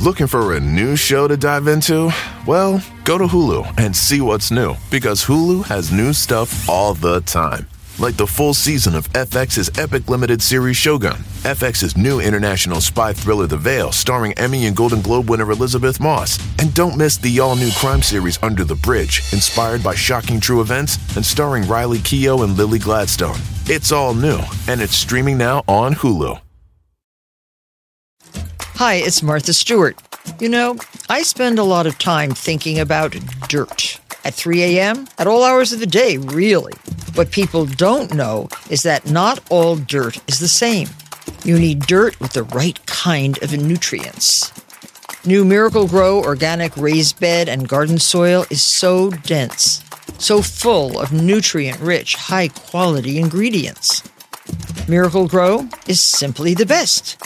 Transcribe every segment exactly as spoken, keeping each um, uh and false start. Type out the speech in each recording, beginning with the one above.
Looking for a new show to dive into? Well, go to Hulu and see what's new, because Hulu has new stuff all the time. Like the full season of F X's epic limited series Shogun, F X's new international spy thriller The Veil, starring Emmy and Golden Globe winner Elizabeth Moss. And don't miss the all-new crime series Under the Bridge, inspired by shocking true events and starring Riley Keough and Lily Gladstone. It's all new, and it's streaming now on Hulu. Hi, it's Martha Stewart. You know, I spend a lot of time thinking about dirt. At three a.m., at all hours of the day, really. What people don't know is that not all dirt is the same. You need dirt with the right kind of nutrients. New Miracle Grow organic raised bed and garden soil is so dense, so full of nutrient-rich, high-quality ingredients. Miracle Grow is simply the best.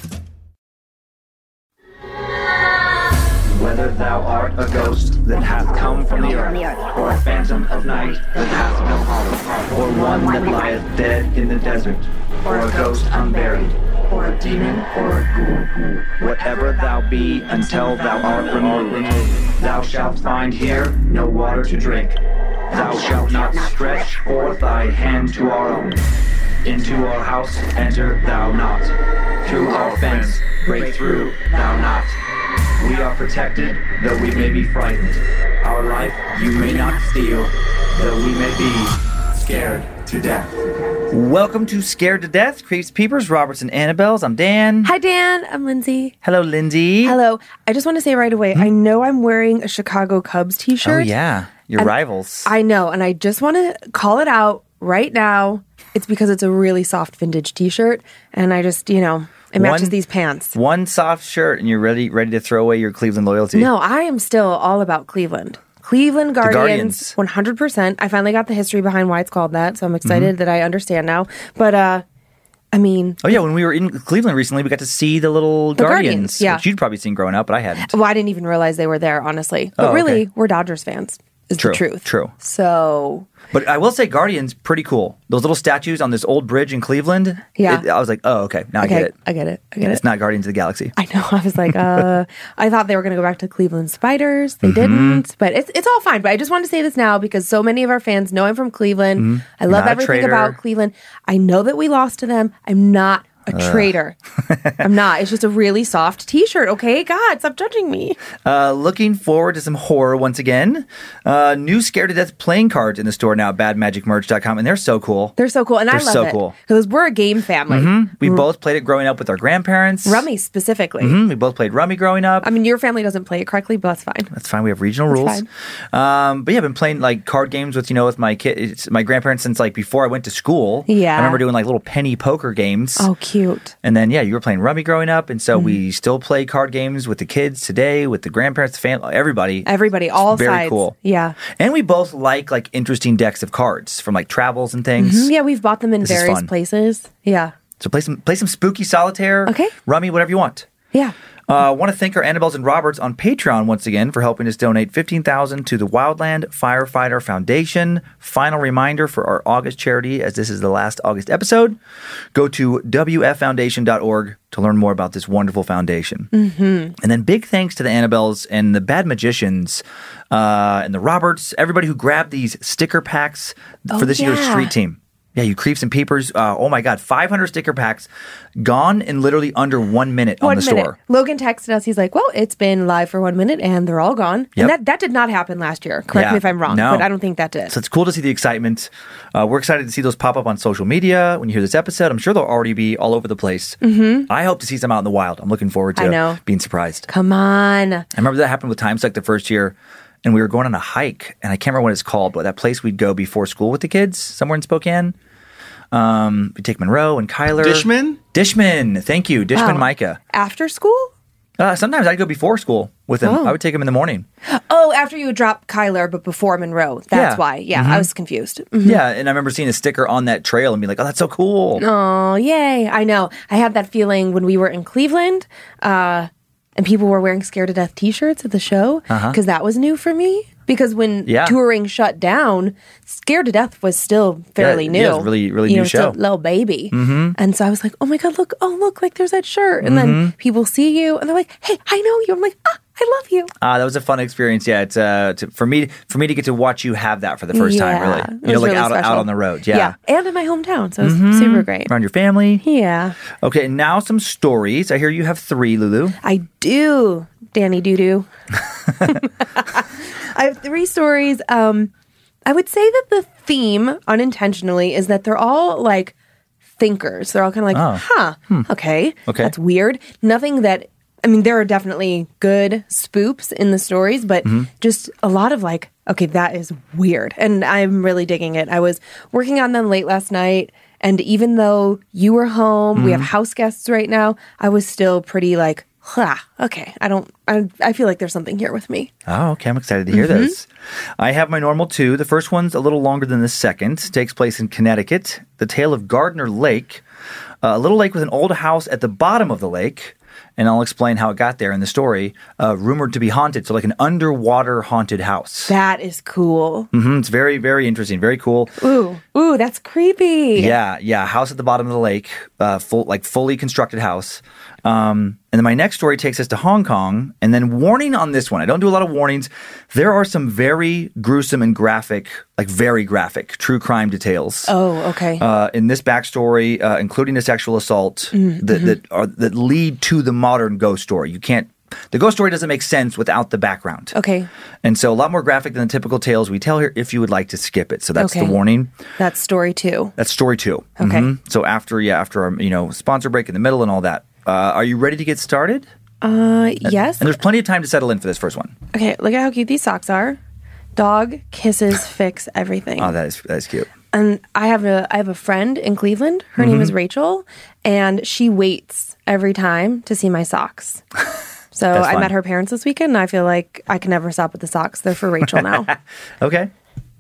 Whether thou art a ghost that hath come from the earth, or a phantom of night that hath no home, or one that lieth dead in the desert, or a ghost unburied, or a demon, or a ghoul, whatever thou be, until thou art removed, thou shalt find here no water to drink. Thou shalt not stretch forth thy hand to our own. Into our house enter thou not. Through our fence break through thou not. We are protected, though we may be frightened. Our life you may not steal, though we may be scared to death. Welcome to Scared to Death, Creeps, Peepers, Roberts, and Annabelles. I'm Dan. Hi, Dan. I'm Lindsay. Hello, Lindsay. Hello. I just want to say right away, hmm? I know I'm wearing a Chicago Cubs t-shirt. Oh, yeah. Your rivals. I know, and I just want to call it out right now. It's because it's a really soft vintage t-shirt, and I just, you know... It matches one, these pants. One soft shirt and you're ready ready to throw away your Cleveland loyalty. No, I am still all about Cleveland. Cleveland Guardians, Guardians. one hundred percent. I finally got the history behind why it's called that, so I'm excited mm-hmm. that I understand now. But, uh, I mean... Oh, yeah, when we were in Cleveland recently, we got to see the little the Guardians, Guardians yeah. which you'd probably seen growing up, but I hadn't. Well, I didn't even realize they were there, honestly. But oh, really, okay. we're Dodgers fans, is true, the truth. True, So... But I will say Guardians, pretty cool. Those little statues on this old bridge in Cleveland. Yeah. It, I was like, oh, okay. Now okay, I get it. I get it. I get it's it. not Guardians of the Galaxy. I know. I was like, uh, I thought they were going to go back to Cleveland Spiders. They mm-hmm. didn't. But it's it's all fine. But I just want to say this now because so many of our fans know I'm from Cleveland. Mm-hmm. I love not everything about Cleveland. I know that we lost to them. I'm not a uh. traitor. I'm not. It's just a really soft t-shirt, okay? God, stop judging me. Uh, looking forward to some horror once again. Uh, new Scared to Death playing cards in the store now, bad magic merch dot com, and they're so cool. They're so cool, and they're I love so it. cool. Because we're a game family. Mm-hmm. We mm-hmm. both played it growing up with our grandparents. Rummy, specifically. Mm-hmm. We both played Rummy growing up. I mean, your family doesn't play it correctly, but that's fine. That's fine. We have regional that's rules. Um, but yeah, I've been playing like card games with, you know, with my kids, my grandparents since like before I went to school. Yeah. I remember doing like little penny poker games. Oh, cute. And then, yeah, you were playing Rummy growing up, and so mm-hmm. we still play card games with the kids today, with the grandparents, the family, everybody. Everybody, all it's very sides. Cool. Yeah. And we both like like interesting decks of cards from like travels and things. Mm-hmm. Yeah, we've bought them in this various places. Yeah. So play some play some spooky solitaire. Okay. Rummy, whatever you want. Yeah. I uh, want to thank our Annabelles and Roberts on Patreon once again for helping us donate fifteen thousand dollars to the Wildland Firefighter Foundation. Final reminder for our August charity, as this is the last August episode, go to w f foundation dot org to learn more about this wonderful foundation. Mm-hmm. And then big thanks to the Annabelles and the Bad Magicians uh, and the Roberts, everybody who grabbed these sticker packs oh, for this yeah. year's street team. Yeah, you creeps and peepers. Uh, oh my God, five hundred sticker packs gone in literally under one minute one on the minute. store. Logan texted us. He's like, well, it's been live for one minute and they're all gone. Yep. And that, that did not happen last year. Correct yeah, me if I'm wrong, no. but I don't think that did. So it's cool to see the excitement. Uh, we're excited to see those pop up on social media when you hear this episode. I'm sure they'll already be all over the place. Mm-hmm. I hope to see some out in the wild. I'm looking forward to I know. being surprised. Come on. I remember that happened with Time Suck the first year. And we were going on a hike. And I can't remember what it's called, but that place we'd go before school with the kids somewhere in Spokane. Um, we take Monroe and Kyler. Dishman? Dishman. Thank you. Dishman wow. Micah. After school? Uh, sometimes I'd go before school with him. Oh. I would take him in the morning. Oh, after you would drop Kyler, but before Monroe. That's yeah. why. Yeah, mm-hmm. I was confused. Mm-hmm. Yeah, and I remember seeing a sticker on that trail and be like, oh, that's so cool. Oh, yay. I know. I had that feeling when we were in Cleveland uh, and people were wearing Scared to Death t-shirts at the show because uh-huh. that was new for me. Because when Yeah. touring shut down, Scared to Death was still fairly Yeah, new. yeah, it was really- really you new know, still show. a little baby. Mm-hmm. And so I was like, oh my God, look, oh, look, like there's that shirt. And Mm-hmm. then people see you and they're like, hey, I know you. I'm like, ah, I love you. Uh, that was a fun experience. Yeah, it's uh, to, for me for me to get to watch you have that for the first time. Yeah, Really, it you know, was like really out special. out on the road. Yeah, And in my hometown. So it was super great. around your family. Yeah. Okay, now some stories. I hear you have three, Lulu. I do, Danny Doo Doo. I have three stories. Um, I would say that the theme, unintentionally, is that they're all like thinkers. They're all kind of like, Oh. huh, okay, Okay. that's weird. Nothing that, I mean, there are definitely good spoofs in the stories, but just a lot of like, okay, that is weird. And I'm really digging it. I was working on them late last night. And even though you were home, we have house guests right now, I was still pretty like, huh, okay, I don't, I, I feel like there's something here with me. Oh, okay. I'm excited to hear Mm-hmm. this. I have my normal two. The first one's a little longer than the second. It takes place in Connecticut. The tale of Gardner Lake, a little lake with an old house at the bottom of the lake. And I'll explain how it got there in the story. Uh, rumored to be haunted, so like an underwater haunted house. That is cool. hmm It's very, very interesting. Very cool. Ooh, ooh, that's creepy. Yeah, yeah. House at the bottom of the lake, uh, full like fully constructed house. Um, and then my next story takes us to Hong Kong. And then warning on this one. I don't do a lot of warnings. There are some very gruesome and graphic, like very graphic, true crime details. Oh, okay. Uh, in this backstory, uh, including a sexual assault Mm-hmm. that that, are, that lead to the modern ghost story. You can't. The ghost story doesn't make sense without the background. Okay. And so a lot more graphic than the typical tales we tell here. If you would like to skip it, so that's Okay. the warning. That's story two. That's story two. Okay. Mhm. So after, yeah, after our, you know, sponsor break in the middle and all that, uh, are you ready to get started? Uh, yes. And there's plenty of time to settle in for this first one. Okay, look at how cute these socks are. Dog kisses fix everything. Oh, that is that is cute. And I have a I have a friend in Cleveland. Her name Mm-hmm. is Rachel, and she waits every time to see my socks. So That's I fun. met her parents this weekend, and I feel like I can never stop with the socks. They're for Rachel now. Okay.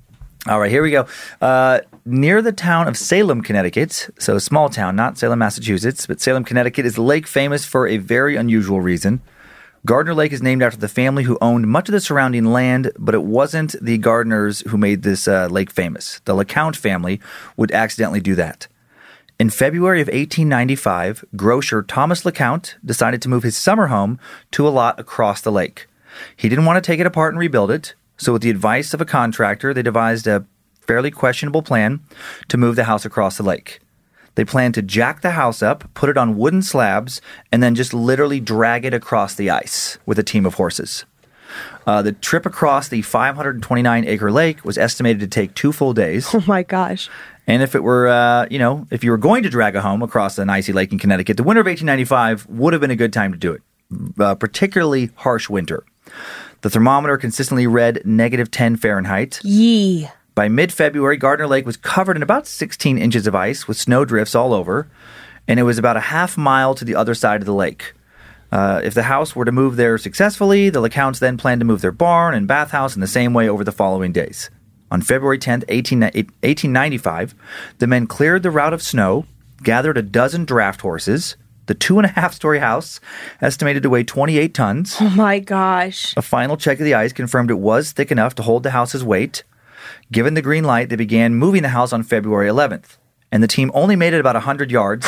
All right, here we go. Uh, near the town of Salem, Connecticut, so a small town, not Salem, Massachusetts, but Salem, Connecticut is a lake famous for a very unusual reason. Gardner Lake is named after the family who owned much of the surrounding land, but it wasn't the Gardners who made this uh, lake famous. The LeCount family would accidentally do that. In February of eighteen ninety-five, grocer Thomas LeCount decided to move his summer home to a lot across the lake. He didn't want to take it apart and rebuild it, so with the advice of a contractor, they devised a fairly questionable plan to move the house across the lake. They planned to jack the house up, put it on wooden slabs, and then just literally drag it across the ice with a team of horses. Uh, the trip across the five hundred twenty-nine acre lake was estimated to take two full days. Oh my gosh. And if it were, uh, you know, if you were going to drag a home across an icy lake in Connecticut, the winter of eighteen ninety-five would have been a good time to do it, uh, particularly harsh winter. The thermometer consistently read negative ten Fahrenheit. Yee. By mid-February, Gardner Lake was covered in about sixteen inches of ice with snow drifts all over, and it was about a half mile to the other side of the lake. Uh, if the house were to move there successfully, the LeCounts then planned to move their barn and bathhouse in the same way over the following days. On February tenth, eighteen ninety-five, the men cleared the route of snow, gathered a dozen draft horses. The two-and-a-half-story house, estimated to weigh twenty-eight tons. Oh my gosh. A final check of the ice confirmed it was thick enough to hold the house's weight. Given the green light, they began moving the house on February eleventh. And the team only made it about one hundred yards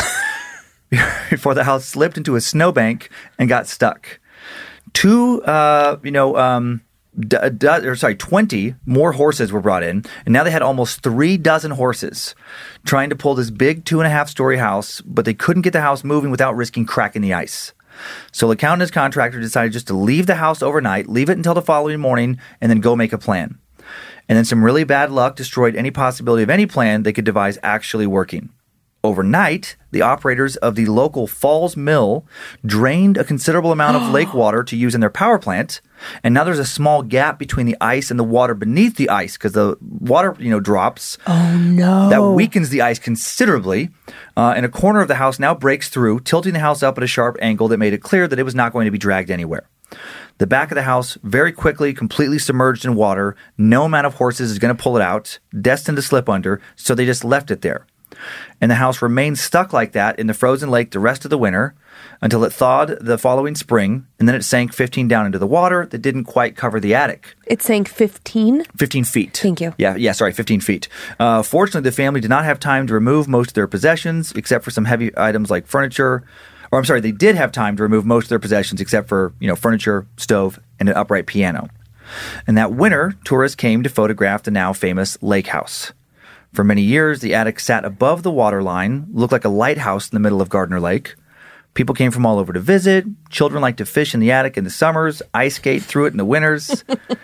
before the house slipped into a snowbank and got stuck. Two, uh, you know, um, d- d- or sorry, twenty more horses were brought in. And now they had almost three dozen horses trying to pull this big two-and-a-half-story house, but they couldn't get the house moving without risking cracking the ice. So LeCount and his contractor decided just to leave the house overnight, leave it until the following morning, and then go make a plan. And then some really bad luck destroyed any possibility of any plan they could devise actually working. Overnight, the operators of the local Falls Mill drained a considerable amount of lake water to use in their power plant, and now there's a small gap between the ice and the water beneath the ice because the water, you know, drops. Oh no. That weakens the ice considerably, uh, and a corner of the house now breaks through, tilting the house up at a sharp angle that made it clear that it was not going to be dragged anywhere. The back of the house very quickly, completely submerged in water. No amount of horses is going to pull it out, destined to slip under, so they just left it there. And the house remained stuck like that in the frozen lake the rest of the winter until it thawed the following spring, and then it sank fifteen down into the water that didn't quite cover the attic. It sank fifteen? fifteen feet. Thank you. Yeah, yeah, sorry, fifteen feet. Uh, fortunately, the family did not have time to remove most of their possessions, except for some heavy items like furniture. Or I'm sorry, they did have time to remove most of their possessions, except for, you know, furniture, stove, and an upright piano. And that winter, tourists came to photograph the now famous lake house. For many years, the attic sat above the water line, looked like a lighthouse in the middle of Gardner Lake. People came from all over to visit. Children liked to fish in the attic in the summers, ice skate through it in the winters.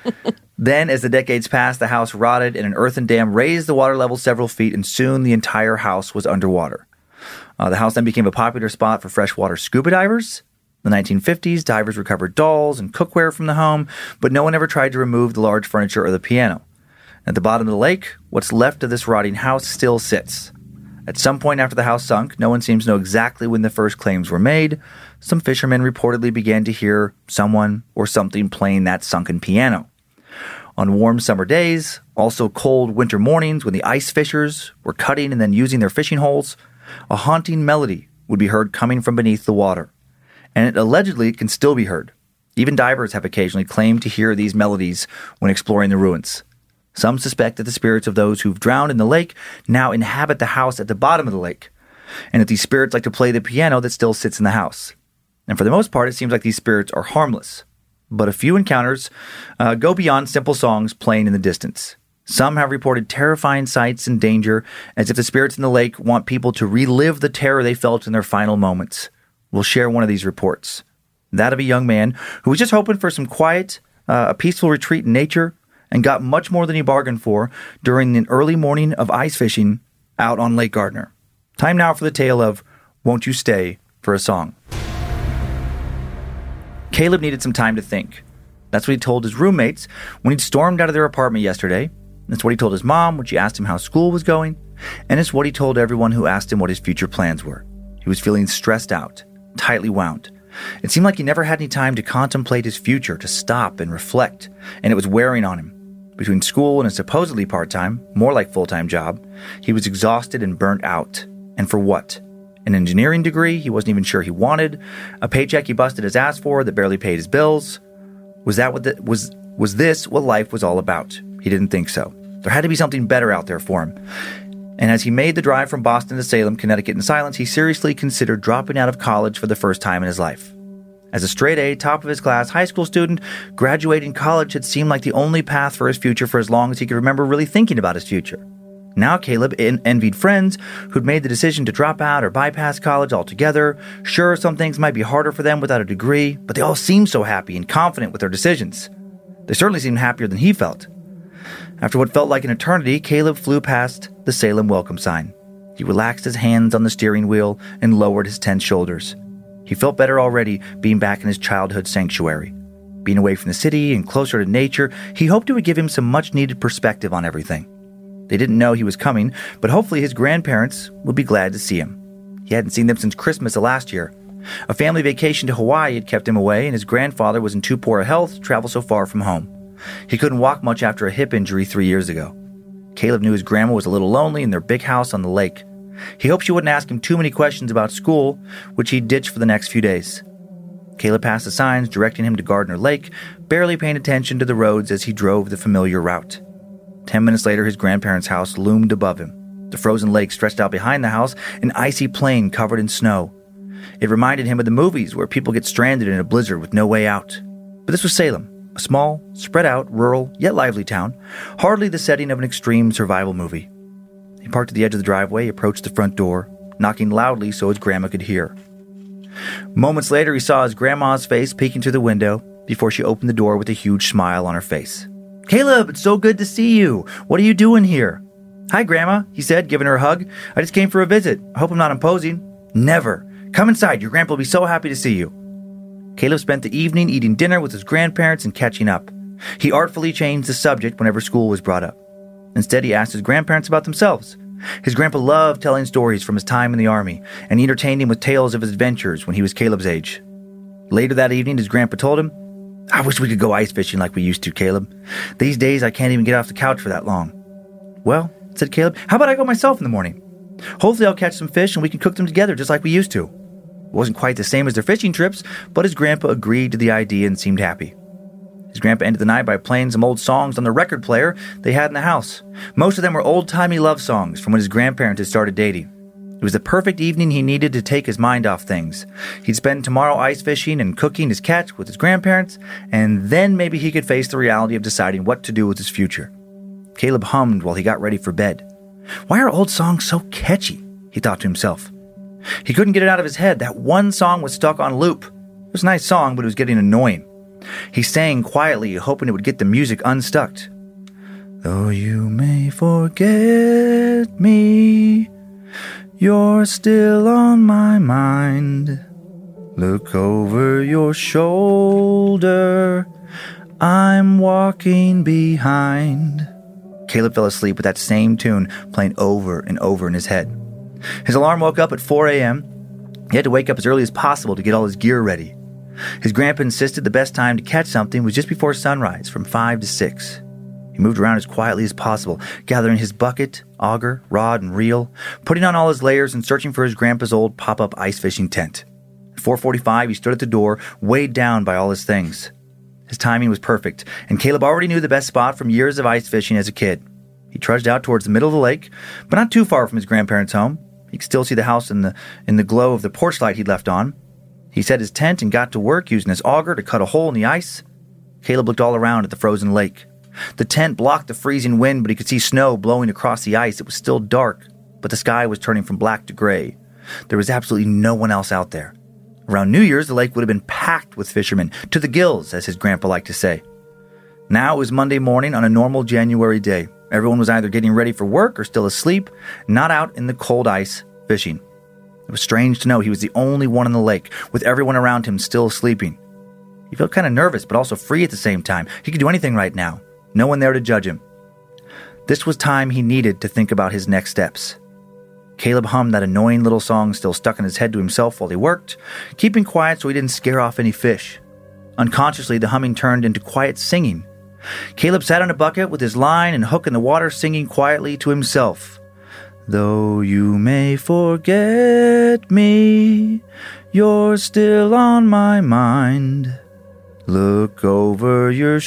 Then, as the decades passed, the house rotted and an earthen dam raised the water level several feet, and soon the entire house was underwater. Uh, the house then became a popular spot for freshwater scuba divers. In the nineteen fifties, divers recovered dolls and cookware from the home, but no one ever tried to remove the large furniture or the piano. At the bottom of the lake, what's left of this rotting house still sits. At some point after the house sunk, no one seems to know exactly when the first claims were made. Some fishermen reportedly began to hear someone or something playing that sunken piano. On warm summer days, also cold winter mornings when the ice fishers were cutting and then using their fishing holes, a haunting melody would be heard coming from beneath the water. And it allegedly can still be heard. Even divers have occasionally claimed to hear these melodies when exploring the ruins. Some suspect that the spirits of those who've drowned in the lake now inhabit the house at the bottom of the lake, and that these spirits like to play the piano that still sits in the house. And for the most part, it seems like these spirits are harmless. But a few encounters uh, go beyond simple songs playing in the distance. Some have reported terrifying sights and danger, as if the spirits in the lake want people to relive the terror they felt in their final moments. We'll share one of these reports. That of a young man who was just hoping for some quiet, uh, a peaceful retreat in nature, and got much more than he bargained for during an early morning of ice fishing out on Lake Gardner. Time now for the tale of Won't You Stay for a Song. Caleb needed some time to think. That's what he told his roommates when he'd stormed out of their apartment yesterday. That's what he told his mom when she asked him how school was going. And it's what he told everyone who asked him what his future plans were. He was feeling stressed out, tightly wound. It seemed like he never had any time to contemplate his future, to stop and reflect, and it was wearing on him. Between school and a supposedly part-time, more like full-time job, he was exhausted and burnt out. And for what? An engineering degree he wasn't even sure he wanted? A paycheck he busted his ass for that barely paid his bills? Was that what the, was was this what life was all about? He didn't think so. There had to be something better out there for him. And as he made the drive from Boston to Salem, Connecticut in silence, he seriously considered dropping out of college for the first time in his life. As a straight-A, top-of-his-class high school student, graduating college had seemed like the only path for his future for as long as he could remember really thinking about his future. Now Caleb en- envied friends who'd made the decision to drop out or bypass college altogether. Sure, some things might be harder for them without a degree, but they all seemed so happy and confident with their decisions. They certainly seemed happier than he felt. After what felt like an eternity, Caleb flew past the Salem welcome sign. He relaxed his hands on the steering wheel and lowered his tense shoulders. He felt better already being back in his childhood sanctuary. Being away from the city and closer to nature, he hoped it would give him some much-needed perspective on everything. They didn't know he was coming, but hopefully his grandparents would be glad to see him. He hadn't seen them since Christmas of last year. A family vacation to Hawaii had kept him away, and his grandfather was in too poor a health to travel so far from home. He couldn't walk much after a hip injury three years ago. Caleb knew his grandma was a little lonely in their big house on the lake. He hoped she wouldn't ask him too many questions about school, which he'd ditch for the next few days. Caleb passed the signs directing him to Gardner Lake, barely paying attention to the roads as he drove the familiar route. Ten minutes later, his grandparents' house loomed above him. The frozen lake stretched out behind the house, an icy plain covered in snow. It reminded him of the movies where people get stranded in a blizzard with no way out. But this was Salem, a small, spread-out, rural, yet lively town, hardly the setting of an extreme survival movie. He parked at the edge of the driveway, approached the front door, knocking loudly so his grandma could hear. Moments later, he saw his grandma's face peeking through the window before she opened the door with a huge smile on her face. "Caleb, it's so good to see you. What are you doing here?" "Hi, Grandma," he said, giving her a hug. "I just came for a visit. I hope I'm not imposing." "Never. Come inside. Your grandpa will be so happy to see you." Caleb spent the evening eating dinner with his grandparents and catching up. He artfully changed the subject whenever school was brought up. Instead, he asked his grandparents about themselves. His grandpa loved telling stories from his time in the Army, and he entertained him with tales of his adventures when he was Caleb's age. Later that evening, his grandpa told him, "I wish we could go ice fishing like we used to, Caleb. These days, I can't even get off the couch for that long." "Well," said Caleb, "how about I go myself in the morning?" Hopefully I'll catch some fish and we can cook them together just like we used to. It wasn't quite the same as their fishing trips, but his grandpa agreed to the idea and seemed happy. His grandpa ended the night by playing some old songs on the record player they had in the house. Most of them were old-timey love songs from when his grandparents had started dating. It was the perfect evening he needed to take his mind off things. He'd spend tomorrow ice fishing and cooking his catch with his grandparents, and then maybe he could face the reality of deciding what to do with his future. Caleb hummed while he got ready for bed. Why are old songs so catchy? He thought to himself. He couldn't get it out of his head. That one song was stuck on loop. It was a nice song, but it was getting annoying. He sang quietly, hoping it would get the music unstuck. Though you may forget me, you're still on my mind. Look over your shoulder, I'm walking behind. Caleb fell asleep with that same tune playing over and over in his head. His alarm woke up at four a.m. He had to wake up as early as possible to get all his gear ready. His grandpa insisted the best time to catch something was just before sunrise, from five to six. He moved around as quietly as possible, gathering his bucket, auger, rod, and reel, putting on all his layers and searching for his grandpa's old pop-up ice fishing tent. At four forty-five, he stood at the door, weighed down by all his things. His timing was perfect, and Caleb already knew the best spot from years of ice fishing as a kid. He trudged out towards the middle of the lake, but not too far from his grandparents' home. He could still see the house in the in the glow of the porch light he'd left on. He set his tent and got to work using his auger to cut a hole in the ice. Caleb looked all around at the frozen lake. The tent blocked the freezing wind, but he could see snow blowing across the ice. It was still dark, but the sky was turning from black to gray. There was absolutely no one else out there. Around New Year's, the lake would have been packed with fishermen, to the gills, as his grandpa liked to say. Now it was Monday morning on a normal January day. Everyone was either getting ready for work or still asleep, not out in the cold ice fishing. It was strange to know he was the only one in the lake, with everyone around him still sleeping. He felt kind of nervous, but also free at the same time. He could do anything right now. No one there to judge him. This was time he needed to think about his next steps. Caleb hummed that annoying little song still stuck in his head to himself while he worked, keeping quiet so he didn't scare off any fish. Unconsciously, the humming turned into quiet singing. Caleb sat on a bucket with his line and hook in the water, singing quietly to himself. Though you may forget me, you're still on my mind. Look over your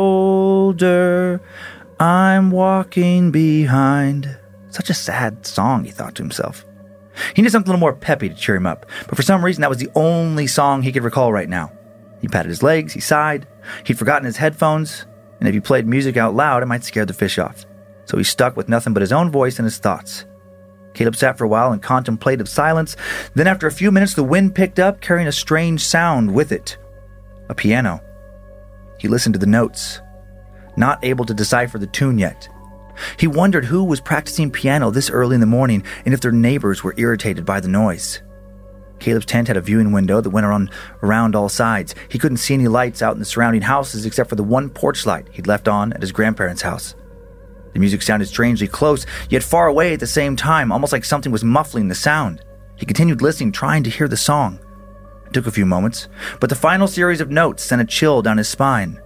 shoulder, I'm walking behind. Such a sad song, he thought to himself. He needed something a little more peppy to cheer him up, but for some reason that was the only song he could recall right now. He patted his legs, he sighed. He'd forgotten his headphones, and if he played music out loud, it might scare the fish off. So he stuck with nothing but his own voice and his thoughts. Caleb sat for a while in contemplative silence. Then after a few minutes, the wind picked up, carrying a strange sound with it. A piano. He listened to the notes, not able to decipher the tune yet. He wondered who was practicing piano this early in the morning and if their neighbors were irritated by the noise. Caleb's tent had a viewing window that went around, around all sides. He couldn't see any lights out in the surrounding houses except for the one porch light he'd left on at his grandparents' house. The music sounded strangely close, yet far away at the same time, almost like something was muffling the sound. He continued listening, trying to hear the song. It took a few moments, but the final series of notes sent a chill down his spine.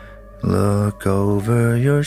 Look over your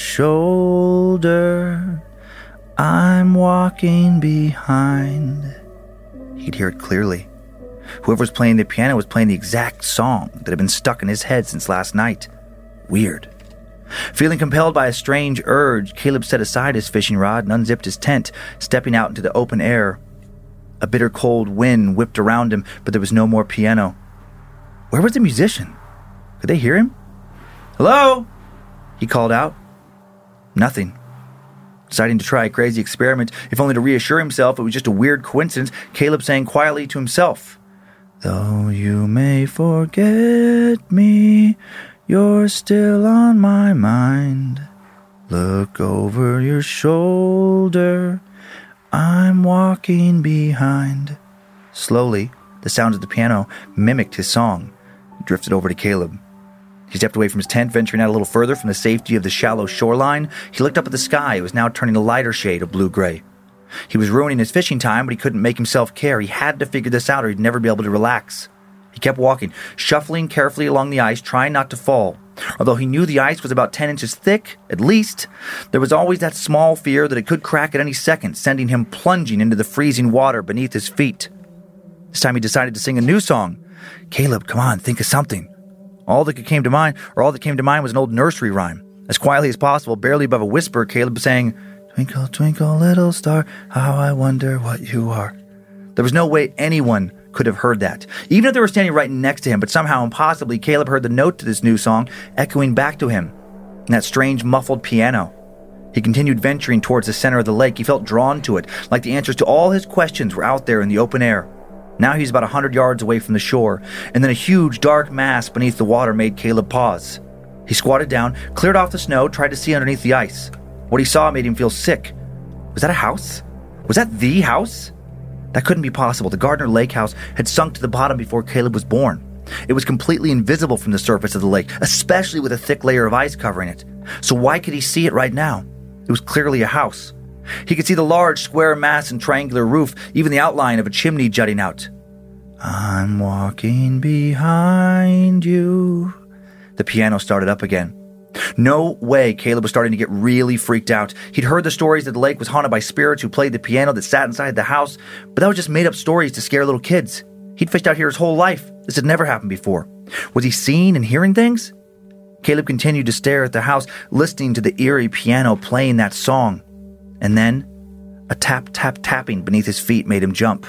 shoulder, I'm walking behind. He could hear it clearly. Whoever was playing the piano was playing the exact song that had been stuck in his head since last night. Weird. Feeling compelled by a strange urge, Caleb set aside his fishing rod and unzipped his tent, stepping out into the open air. A bitter cold wind whipped around him, but there was no more piano. Where was the musician? Could they hear him? Hello? He called out. Nothing. Deciding to try a crazy experiment, if only to reassure himself it was just a weird coincidence, Caleb sang quietly to himself. Though you may forget me, you're still on my mind. Look over your shoulder, I'm walking behind. Slowly, the sounds of the piano mimicked his song. It drifted over to Caleb. He stepped away from his tent, venturing out a little further from the safety of the shallow shoreline. He looked up at the sky. It was now turning a lighter shade of blue-gray. He was ruining his fishing time, but he couldn't make himself care. He had to figure this out or he'd never be able to relax. He kept walking, shuffling carefully along the ice, trying not to fall. Although he knew the ice was about ten inches thick, at least, there was always that small fear that it could crack at any second, sending him plunging into the freezing water beneath his feet. This time he decided to sing a new song. Caleb, come on, think of something. All that came to mind, or all that came to mind was an old nursery rhyme. As quietly as possible, barely above a whisper, Caleb sang, Twinkle, twinkle, little star, how I wonder what you are. There was no way anyone could have heard that, even if they were standing right next to him, but somehow impossibly, Caleb heard the note to this new song echoing back to him in that strange muffled piano. He continued venturing towards the center of the lake. He felt drawn to it, like the answers to all his questions were out there in the open air. Now he was about a hundred yards away from the shore, and then a huge dark mass beneath the water made Caleb pause. He squatted down, cleared off the snow, tried to see underneath the ice. What he saw made him feel sick. Was that a house? Was that the house? That couldn't be possible. The Gardner Lake house had sunk to the bottom before Caleb was born. It was completely invisible from the surface of the lake, especially with a thick layer of ice covering it. So why could he see it right now? It was clearly a house. He could see the large square mass and triangular roof, even the outline of a chimney jutting out. I'm walking behind you. The piano started up again. No way, Caleb was starting to get really freaked out. He'd heard the stories that the lake was haunted by spirits who played the piano that sat inside the house, but that was just made-up stories to scare little kids. He'd fished out here his whole life. This had never happened before. Was he seeing and hearing things? Caleb continued to stare at the house, listening to the eerie piano playing that song. And then, a tap-tap-tapping beneath his feet made him jump.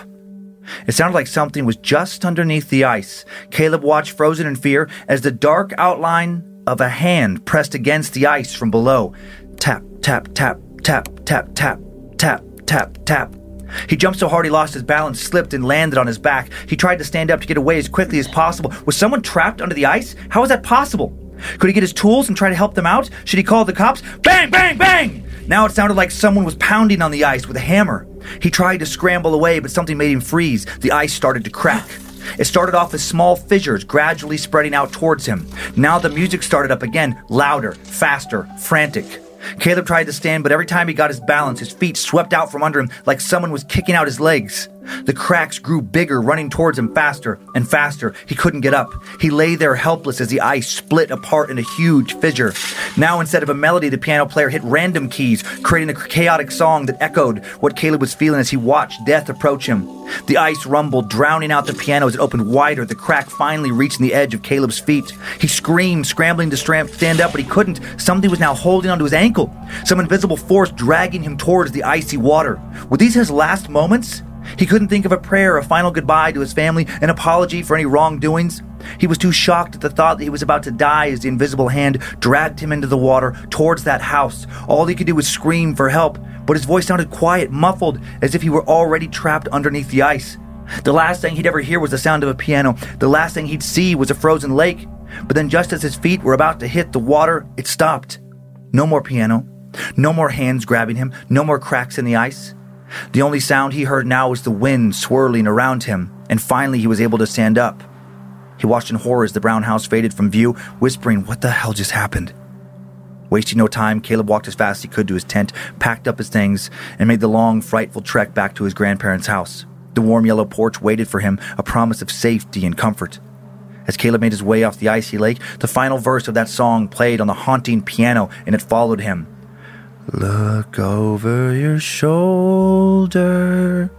It sounded like something was just underneath the ice. Caleb watched frozen in fear as the dark outline of a hand pressed against the ice from below. Tap, tap, tap, tap, tap, tap, tap, tap, tap. He jumped so hard he lost his balance, slipped, and landed on his back. He tried to stand up to get away as quickly as possible. Was someone trapped under the ice? How was that possible? Could he get his tools and try to help them out? Should he call the cops? Bang, bang, bang! Now it sounded like someone was pounding on the ice with a hammer. He tried to scramble away, but something made him freeze. The ice started to crack. It started off as small fissures, gradually spreading out towards him. Now the music started up again, louder, faster, frantic. Caleb tried to stand, but every time he got his balance, his feet swept out from under him like someone was kicking out his legs. The cracks grew bigger, running towards him faster and faster. He couldn't get up. He lay there helpless as the ice split apart in a huge fissure. Now, instead of a melody, the piano player hit random keys, creating a chaotic song that echoed what Caleb was feeling as he watched death approach him. The ice rumbled, drowning out the piano as it opened wider, the crack finally reaching the edge of Caleb's feet. He screamed, scrambling to stand up, but he couldn't. Something was now holding onto his ankle. Some invisible force dragging him towards the icy water. Were these his last moments? He couldn't think of a prayer, a final goodbye to his family, an apology for any wrongdoings. He was too shocked at the thought that he was about to die as the invisible hand dragged him into the water towards that house. All he could do was scream for help, but his voice sounded quiet, muffled, as if he were already trapped underneath the ice. The last thing he'd ever hear was the sound of a piano. The last thing he'd see was a frozen lake. But then just as his feet were about to hit the water, it stopped. No more piano. No more hands grabbing him. No more cracks in the ice. The only sound he heard now was the wind swirling around him, and finally he was able to stand up. He watched in horror as the brown house faded from view, whispering, "What the hell just happened?" Wasting no time, Caleb walked as fast as he could to his tent, packed up his things, and made the long, frightful trek back to his grandparents' house. The warm yellow porch waited for him, a promise of safety and comfort. As Caleb made his way off the icy lake, the final verse of that song played on the haunting piano, and it followed him. Look over your shoulder,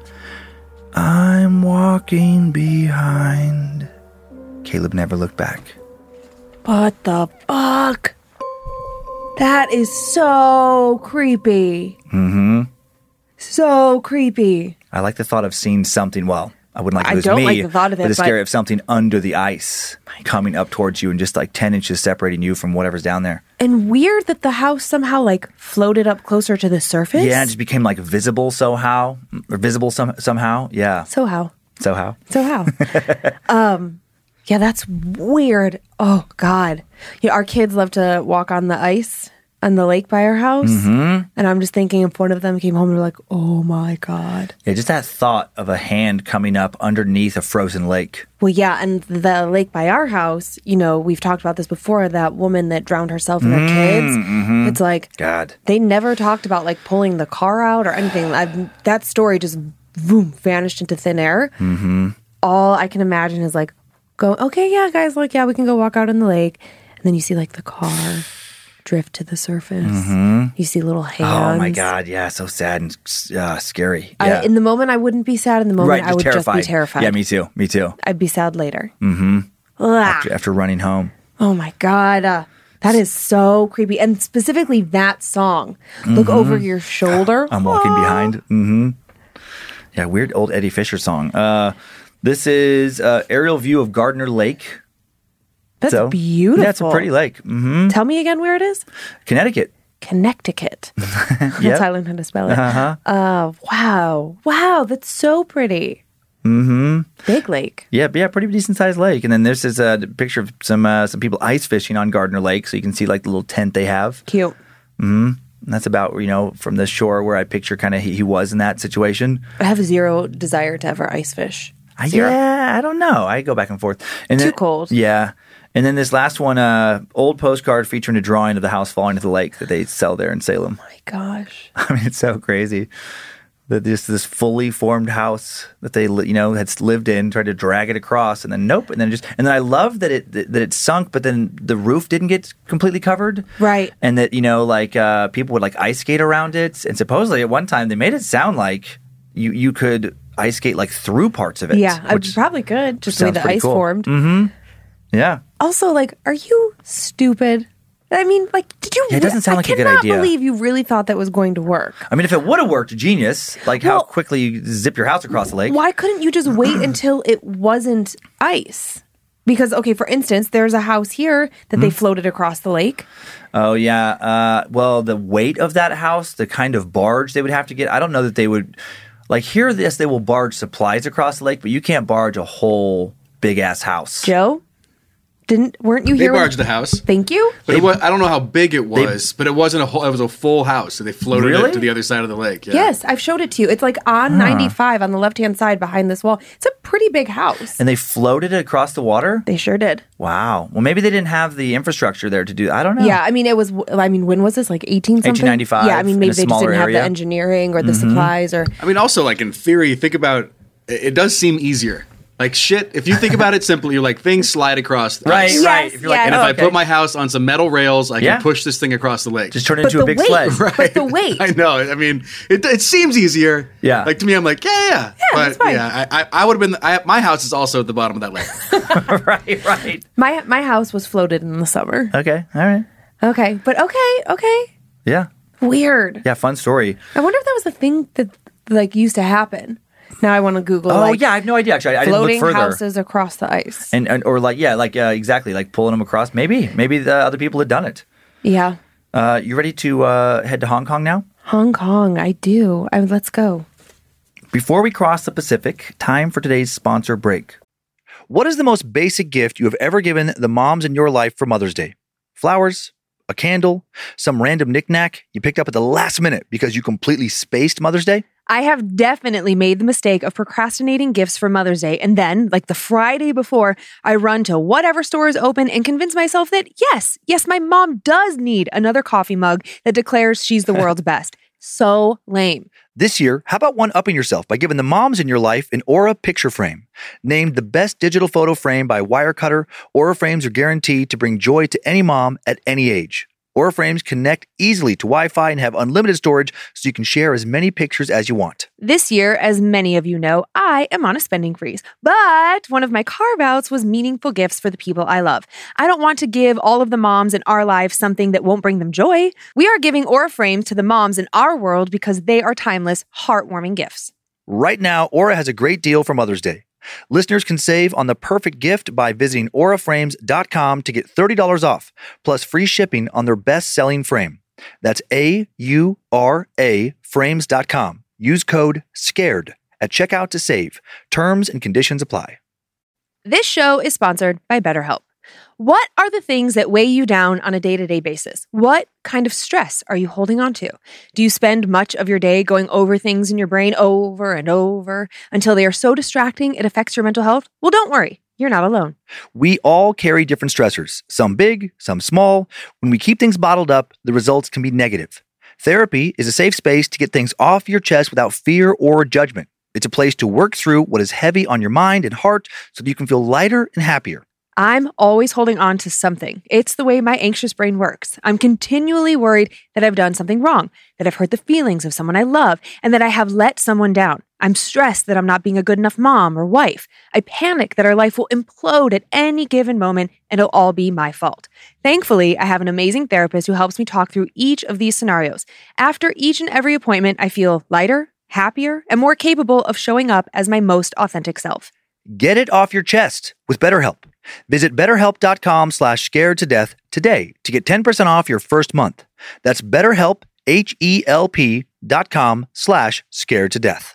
I'm walking behind. Caleb never looked back. What the fuck? That is so creepy. Mm-hmm. So creepy. I like the thought of seeing something, well, I wouldn't like it I was don't me, like the thought of it, but the but- scary of something under the ice coming up towards you and just like ten inches separating you from whatever's down there. And weird that the house somehow like floated up closer to the surface. Yeah, it just became like visible somehow, or visible some, somehow. Yeah. So how? So how? So how? um, yeah, that's weird. Oh God. Yeah, our kids love to walk on the ice on the lake by our house. Mm-hmm. And I'm just thinking if one of them came home and were like, oh my God. Yeah, just that thought of a hand coming up underneath a frozen lake. Well, yeah, and the lake by our house, you know, we've talked about this before, that woman that drowned herself and her kids. Mm-hmm. It's like, God. They never talked about like pulling the car out or anything. I've, that story just boom, vanished into thin air. Mm-hmm. All I can imagine is like, go, okay, yeah, guys, like, yeah, we can go walk out in the lake. and then you see like the car drift to the surface. Mm-hmm. You see little hands. Oh my God, yeah, so sad and uh, scary. I, Yeah. in the moment, I wouldn't be sad. In the moment, right, I would terrified. just be terrified. Yeah, me too. Me too. I'd be sad later. Mm-hmm. Ugh. After, after running home. Oh my God. Uh, that is so creepy. And specifically that song. Mm-hmm. Look over your shoulder. I'm walking behind. Mm-hmm. Yeah, weird old Eddie Fisher song. Uh, this is uh, aerial view of Gardner Lake. That's so, beautiful. Yeah, it's a pretty lake. Mm-hmm. Tell me again where it is. Connecticut. Connecticut. That's Yep. how I learned how to spell it. Uh-huh. Uh, wow. Wow, that's so pretty. Mm-hmm. Big lake. Yeah, yeah, pretty decent sized lake. And then this is a picture of some uh, some people ice fishing on Gardner Lake, so you can see like the little tent they have. Cute. Mm-hmm. And that's about, you know, from the shore where I picture kind of he, he was in that situation. I have zero desire to ever ice fish. I, Zero. yeah, I don't know. I go back and forth. And Too then, cold. Yeah. And then this last one, uh, old postcard featuring a drawing of the house falling into the lake that they sell there in Salem. Oh my gosh. I mean, it's so crazy that this this fully formed house that they you know had lived in, tried to drag it across, and then nope, and then just and then I love that it that it sunk, but then the roof didn't get completely covered, Right. And that you know like uh, people would like ice skate around it, and supposedly at one time they made it sound like you you could ice skate like through parts of it. Yeah, I which probably could. Just the way sounds the pretty ice cool. formed. Mm-hmm. Yeah. Also, like, are you stupid? I mean, like, did you? Yeah, it doesn't sound I like a good cannot idea. believe you really thought that was going to work. I mean, if it would have worked, genius. Like how Well, quickly you zip your house across the lake. Why couldn't you just wait until it wasn't ice? Because, okay, for instance, there's a house here that Hmm? they floated across the lake. Oh, yeah. Uh, well, the weight of that house, the kind of barge they would have to get, I don't know that they would. Like here, this, they will barge supplies across the lake, but you can't barge a whole big-ass house. Joe, didn't weren't you They here? when- barged the house. Thank you. But it was, I don't know how big it was, but it wasn't a whole. It was a full house, so they floated Really? it to the other side of the lake. Yeah. Yes, I've showed it to you. It's like on ninety-five on the left-hand side behind this wall. It's a pretty big house. And they floated it across the water? They sure did. Wow. Well, maybe they didn't have the infrastructure there to do I don't know. Yeah, I mean, it was. I mean, when was this? Like eighteen something? eighteen ninety-five, Yeah, I mean, in maybe a they just smaller didn't have area. the engineering or the Mm-hmm. supplies or. I mean, also like in theory, think about it, it does seem easier. Like shit, if you think about it simply, you're like things slide across. The Right, ice. Yes, right. If you're like, yes. And if oh, I okay. put my house on some metal rails, I Yeah. can push this thing across the lake. Just turn it But into the a big weight, sled. but the weight. I know. I mean, it, it seems easier. Yeah. Like to me, I'm like, yeah, yeah. Yeah, but that's fine. yeah, I, I, I would have been. I, my house is also at the bottom of that lake. right, right. My my house was floated in the summer. Okay, all right. Okay, but okay, okay. Yeah. Weird. Yeah, fun story. I wonder if that was the thing that like used to happen. Now I want to Google. Oh, like, yeah, I have no idea, actually. I, I didn't look floating further. houses across the ice. And, and Or like, yeah, like uh, exactly, like pulling them across. Maybe. Maybe the other people had done it. Yeah, Uh, you ready to uh, head to Hong Kong now? Hong Kong. I do. I let's go. Before we cross the Pacific, time for today's sponsor break. What is the most basic gift you have ever given the moms in your life for Mother's Day? Flowers? A candle? Some random knickknack you picked up at the last minute because you completely spaced Mother's Day? I have definitely made the mistake of procrastinating gifts for Mother's Day. And then, like the Friday before, I run to whatever store is open and convince myself that, yes, yes, my mom does need another coffee mug that declares she's the world's best. So lame. This year, how about one-upping yourself by giving the moms in your life an Aura picture frame? Named the best digital photo frame by Wirecutter, Aura frames are guaranteed to bring joy to any mom at any age. Aura frames connect easily to Wi-Fi and have unlimited storage so you can share as many pictures as you want. This year, as many of you know, I am on a spending freeze. But one of my carve-outs was meaningful gifts for the people I love. I don't want to give all of the moms in our lives something that won't bring them joy. We are giving Aura frames to the moms in our world because they are timeless, heartwarming gifts. Right now, Aura has a great deal for Mother's Day. Listeners can save on the perfect gift by visiting aura frames dot com to get thirty dollars off, plus free shipping on their best-selling frame. That's A U R A frames dot com. Use code SCARED at checkout to save. Terms and conditions apply. This show is sponsored by BetterHelp. What are the things that weigh you down on a day-to-day basis? What kind of stress are you holding on to? Do you spend much of your day going over things in your brain over and over until they are so distracting it affects your mental health? Well, don't worry. You're not alone. We all carry different stressors, some big, some small. When we keep things bottled up, the results can be negative. Therapy is a safe space to get things off your chest without fear or judgment. It's a place to work through what is heavy on your mind and heart so that you can feel lighter and happier. I'm always holding on to something. It's the way my anxious brain works. I'm continually worried that I've done something wrong, that I've hurt the feelings of someone I love, and that I have let someone down. I'm stressed that I'm not being a good enough mom or wife. I panic that our life will implode at any given moment and it'll all be my fault. Thankfully, I have an amazing therapist who helps me talk through each of these scenarios. After each and every appointment, I feel lighter, happier, and more capable of showing up as my most authentic self. Get it off your chest with BetterHelp. Visit betterhelp.com slash scared to death today to get ten percent off your first month. That's BetterHelp, H-E-L-P dot com slash scared to death.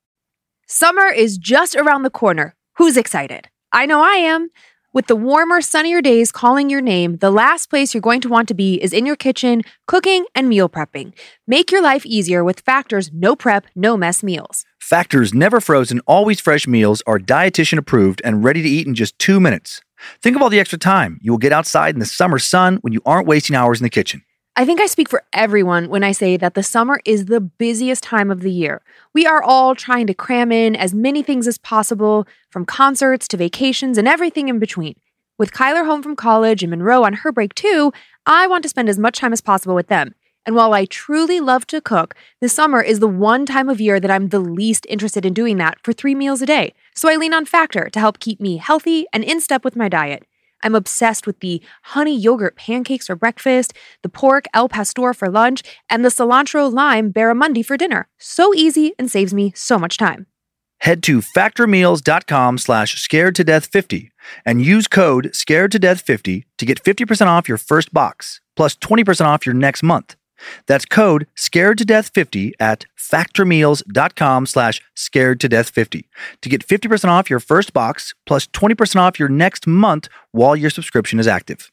Summer is just around the corner. Who's excited? I know I am. With the warmer, sunnier days calling your name, the last place you're going to want to be is in your kitchen, cooking and meal prepping. Make your life easier with Factor's no prep, no mess meals. Factor's never frozen, always fresh meals are dietitian approved and ready to eat in just two minutes. Think of all the extra time you will get outside in the summer sun when you aren't wasting hours in the kitchen. I think I speak for everyone when I say that the summer is the busiest time of the year. We are all trying to cram in as many things as possible, from concerts to vacations and everything in between. With Kyler home from college and Monroe on her break too, I want to spend as much time as possible with them. And while I truly love to cook, the summer is the one time of year that I'm the least interested in doing that for three meals a day. So I lean on Factor to help keep me healthy and in step with my diet. I'm obsessed with the honey yogurt pancakes for breakfast, the pork El Pastor for lunch, and the cilantro lime barramundi for dinner. So easy and saves me so much time. Head to factormeals.com slash scared to death 50 and use code scared to death 50 to get fifty percent off your first box, plus twenty percent off your next month. That's code scared to death 50 at factormeals.com slash scared to death 50 to get fifty percent off your first box plus twenty percent off your next month while your subscription is active.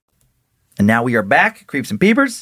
And now we are back, creeps and peepers.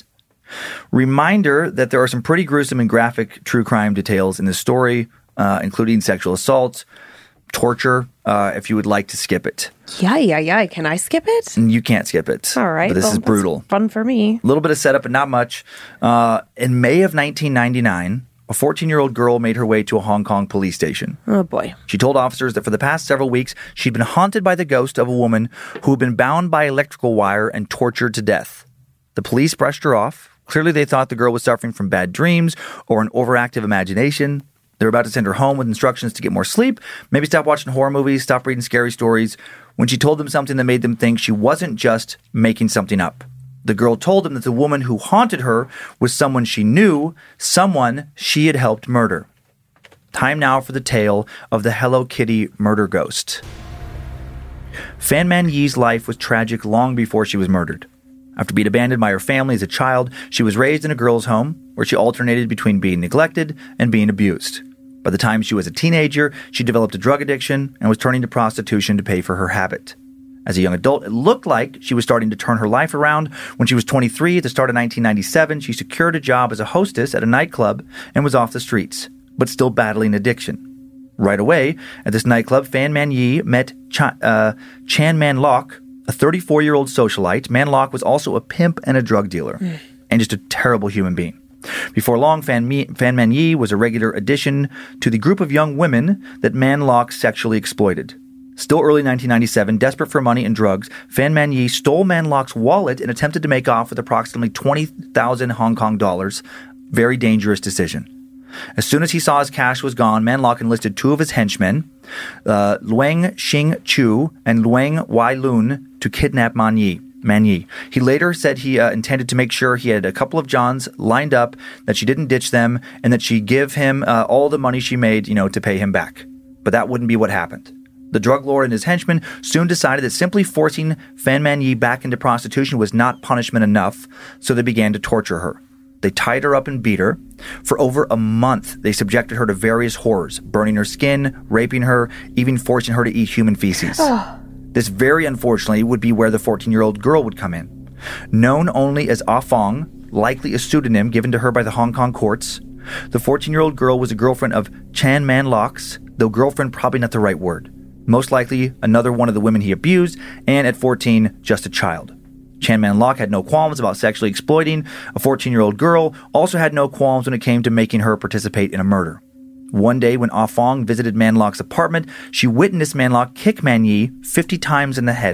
Reminder that there are some pretty gruesome and graphic true crime details in this story, uh, including sexual assault, torture, uh, if you would like to skip it. Yeah, yeah, yeah. Can I skip it? You can't skip it. All right. But this well, is brutal. Fun for me. A little bit of setup, but not much. Uh, in May of nineteen ninety-nine, a fourteen-year-old girl made her way to a Hong Kong police station. Oh, boy. She told officers that for the past several weeks, she'd been haunted by the ghost of a woman who had been bound by electrical wire and tortured to death. The police brushed her off. Clearly, they thought the girl was suffering from bad dreams or an overactive imagination. They were about to send her home with instructions to get more sleep, maybe stop watching horror movies, stop reading scary stories, when she told them something that made them think she wasn't just making something up. The girl told them that the woman who haunted her was someone she knew, someone she had helped murder. Time now for the tale of the Hello Kitty murder ghost. Fan Man Yi's life was tragic long before she was murdered. After being abandoned by her family as a child, she was raised in a girls' home where she alternated between being neglected and being abused. By the time she was a teenager, she developed a drug addiction and was turning to prostitution to pay for her habit. As a young adult, it looked like she was starting to turn her life around. When she was twenty-three, at the start of nineteen ninety-seven, she secured a job as a hostess at a nightclub and was off the streets, but still battling addiction. Right away, at this nightclub, Fan Man Yi met Ch- uh, Chan Man Lok, a thirty-four-year-old socialite. Man Lok was also a pimp and a drug dealer, mm. and just a terrible human being. Before long, Fan, Me- Fan Man Yi was a regular addition to the group of young women that Man Lok sexually exploited. Still early nineteen ninety-seven, desperate for money and drugs, Fan Man Yi stole Man Lok's wallet and attempted to make off with approximately twenty thousand Hong Kong dollars. Very dangerous decision. As soon as he saw his cash was gone, Man Lok enlisted two of his henchmen, uh, Luang Xing Chu and Luang Wai Lun, to kidnap Man Yi. Man Yi. He later said he uh, intended to make sure he had a couple of Johns lined up, that she didn't ditch them, and that she'd give him uh, all the money she made, you know, to pay him back. But that wouldn't be what happened. The drug lord and his henchmen soon decided that simply forcing Fan Man Yi back into prostitution was not punishment enough, so they began to torture her. They tied her up and beat her. For over a month, they subjected her to various horrors, burning her skin, raping her, even forcing her to eat human feces. Oh. This very unfortunately would be where the fourteen-year-old girl would come in. Known only as Ah Fong, likely a pseudonym given to her by the Hong Kong courts, the fourteen-year-old girl was a girlfriend of Chan Man Lok's, though girlfriend probably not the right word. Most likely another one of the women he abused, and at fourteen, just a child. Chan Man Lok had no qualms about sexually exploiting a fourteen-year-old girl, also had no qualms when it came to making her participate in a murder. One day when Ah Fong visited Man Lok's apartment, she witnessed Man Lok kick Man Yi fifty times in the head.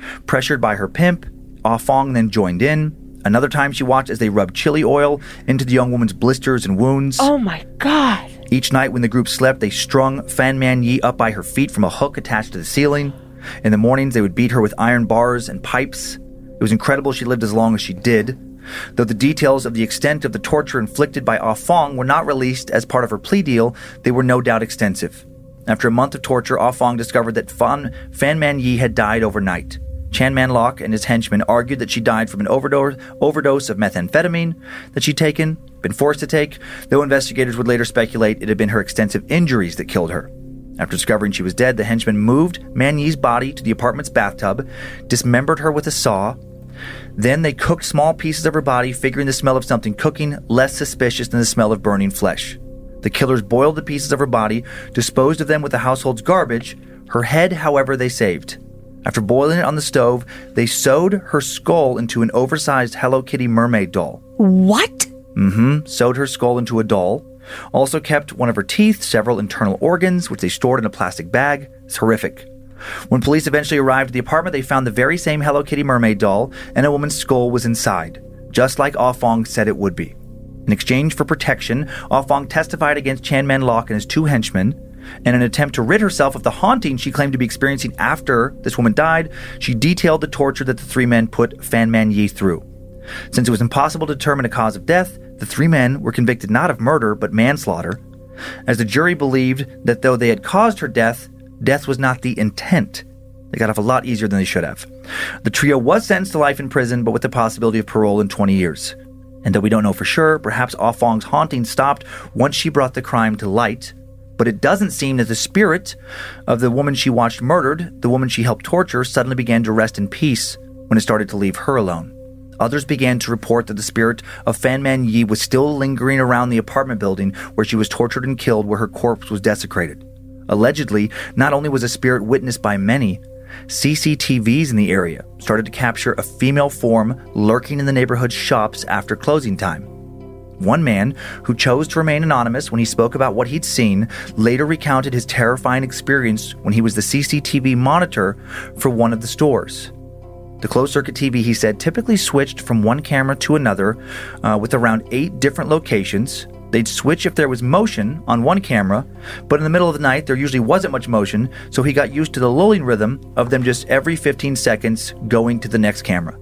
Pressured by her pimp, Ah Fong then joined in. Another time she watched as they rubbed chili oil into the young woman's blisters and wounds. Oh my God. Each night when the group slept, they strung Fan Man Yi up by her feet from a hook attached to the ceiling. In the mornings, they would beat her with iron bars and pipes. It was incredible she lived as long as she did. Though the details of the extent of the torture inflicted by Ah Fong were not released as part of her plea deal, they were no doubt extensive. After a month of torture, Ah Fong discovered that Fan, Fan Man Yi had died overnight. Chan Man Lok and his henchmen argued that she died from an overdose, overdose of methamphetamine that she'd taken, been forced to take, though investigators would later speculate it had been her extensive injuries that killed her. After discovering she was dead, the henchmen moved Man Yi's body to the apartment's bathtub, dismembered her with a saw. Then they cooked small pieces of her body, figuring the smell of something cooking less suspicious than the smell of burning flesh. The killers boiled the pieces of her body, disposed of them with the household's garbage. Her head, however, they saved. After boiling it on the stove, they sewed her skull into an oversized Hello Kitty mermaid doll. What? Mm-hmm. Sewed her skull into a doll. Also kept one of her teeth, several internal organs, which they stored in a plastic bag. It's horrific. When police eventually arrived at the apartment, they found the very same Hello Kitty mermaid doll, and a woman's skull was inside, just like Ah Fong said it would be. In exchange for protection, Ah Fong testified against Chan Man Lok and his two henchmen. In an attempt to rid herself of the haunting she claimed to be experiencing after this woman died, she detailed the torture that the three men put Fan Man Yi through. Since it was impossible to determine a cause of death, the three men were convicted not of murder, but manslaughter, as the jury believed that though they had caused her death, death was not the intent. They got off a lot easier than they should have. The trio was sentenced to life in prison, but with the possibility of parole in twenty years. And though we don't know for sure, perhaps Ah Fong's haunting stopped once she brought the crime to light. But it doesn't seem that the spirit of the woman she watched murdered, the woman she helped torture, suddenly began to rest in peace when it started to leave her alone. Others began to report that the spirit of Fan Man Yi was still lingering around the apartment building where she was tortured and killed, where her corpse was desecrated. Allegedly, not only was the spirit witnessed by many, C C T Vs in the area started to capture a female form lurking in the neighborhood shops after closing time. One man, who chose to remain anonymous when he spoke about what he'd seen, later recounted his terrifying experience when he was the C C T V monitor for one of the stores. The closed-circuit T V, he said, typically switched from one camera to another uh, with around eight different locations. They'd switch if there was motion on one camera, but in the middle of the night, there usually wasn't much motion, so he got used to the lulling rhythm of them just every fifteen seconds going to the next camera.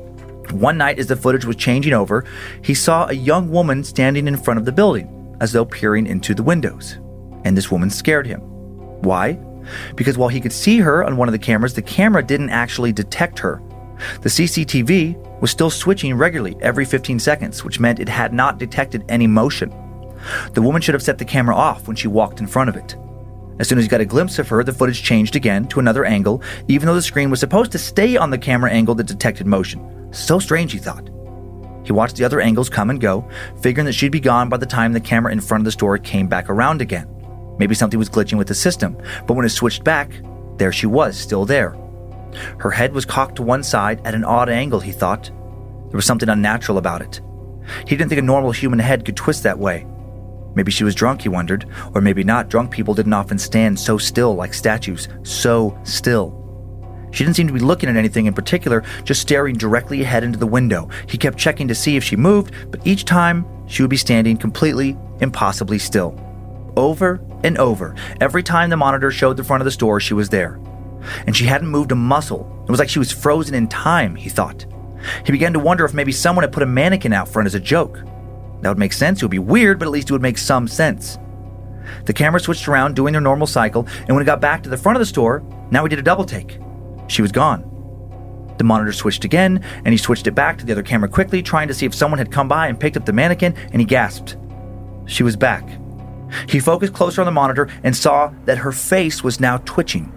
One night, as the footage was changing over, he saw a young woman standing in front of the building, as though peering into the windows. And this woman scared him. Why? Because while he could see her on one of the cameras, the camera didn't actually detect her. The C C T V was still switching regularly every fifteen seconds, which meant it had not detected any motion. The woman should have set the camera off when she walked in front of it. As soon as he got a glimpse of her, the footage changed again to another angle, even though the screen was supposed to stay on the camera angle that detected motion. So strange, he thought. He watched the other angles come and go, figuring that she'd be gone by the time the camera in front of the store came back around again. Maybe something was glitching with the system, but when it switched back, there she was, still there. Her head was cocked to one side at an odd angle, he thought. There was something unnatural about it. He didn't think a normal human head could twist that way. Maybe she was drunk, he wondered, or maybe not. Drunk people didn't often stand so still like statues, so still. She didn't seem to be looking at anything in particular, just staring directly ahead into the window. He kept checking to see if she moved, but each time she would be standing completely, impossibly still. Over and over. Every time the monitor showed the front of the store, she was there. And she hadn't moved a muscle. It was like she was frozen in time, he thought. He began to wonder if maybe someone had put a mannequin out front as a joke. That would make sense. It would be weird, but at least it would make some sense. The camera switched around, doing their normal cycle, and when it got back to the front of the store, now he did a double take. She was gone. The monitor switched again, and he switched it back to the other camera quickly, trying to see if someone had come by and picked up the mannequin, and he gasped. She was back. He focused closer on the monitor and saw that her face was now twitching.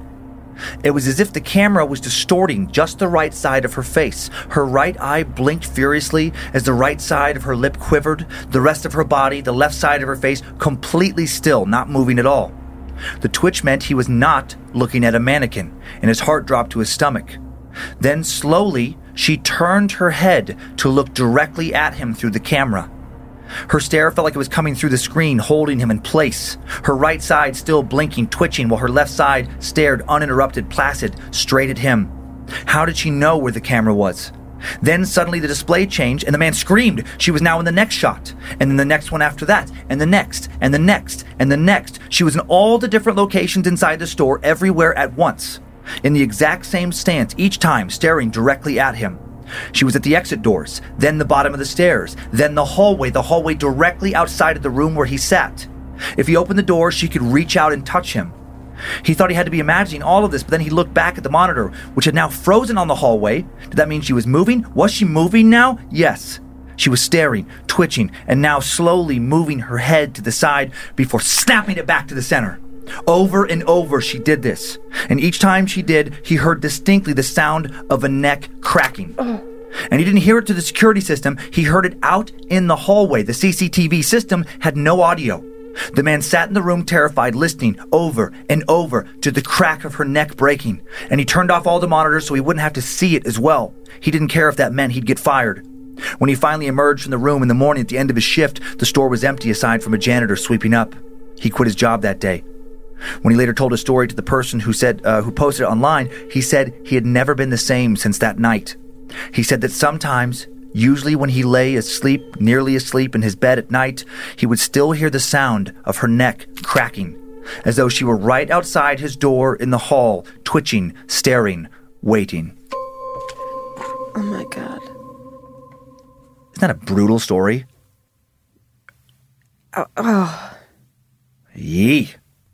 It was as if the camera was distorting just the right side of her face. Her right eye blinked furiously as the right side of her lip quivered, the rest of her body, the left side of her face, completely still, not moving at all. The twitch meant he was not looking at a mannequin, and his heart dropped to his stomach. Then slowly, she turned her head to look directly at him through the camera. Her stare felt like it was coming through the screen, holding him in place. Her right side still blinking, twitching, while her left side stared uninterrupted, placid, straight at him. How did she know where the camera was? Then suddenly the display changed and the man screamed. She was now in the next shot, and then the next one after that, and the next, and the next, and the next. She was in all the different locations inside the store, everywhere at once, in the exact same stance, each time staring directly at him. She was at the exit doors, then the bottom of the stairs, then the hallway, the hallway directly outside of the room where he sat. If he opened the door, she could reach out and touch him. He thought he had to be imagining all of this, but then he looked back at the monitor, which had now frozen on the hallway. Did that mean she was moving? Was she moving now? Yes. She was staring, twitching, and now slowly moving her head to the side before snapping it back to the center. Over and over she did this, and each time she did, he heard distinctly the sound of a neck cracking. Oh. And he didn't hear it through the security system, he heard it out in the hallway. The C C T V system had no audio. The man sat in the room terrified, listening over and over to the crack of her neck breaking, and he turned off all the monitors so he wouldn't have to see it as well. He didn't care if that meant he'd get fired. When he finally emerged from the room in the morning at the end of his shift, the store was empty aside from a janitor sweeping up. He quit his job that day. When he later told his story to the person who said uh, who posted it online, he said he had never been the same since that night. He said that sometimes, usually when he lay asleep, nearly asleep in his bed at night, he would still hear the sound of her neck cracking, as though she were right outside his door in the hall, twitching, staring, waiting. Oh my God. Isn't that a brutal story? Oh. oh. Yee.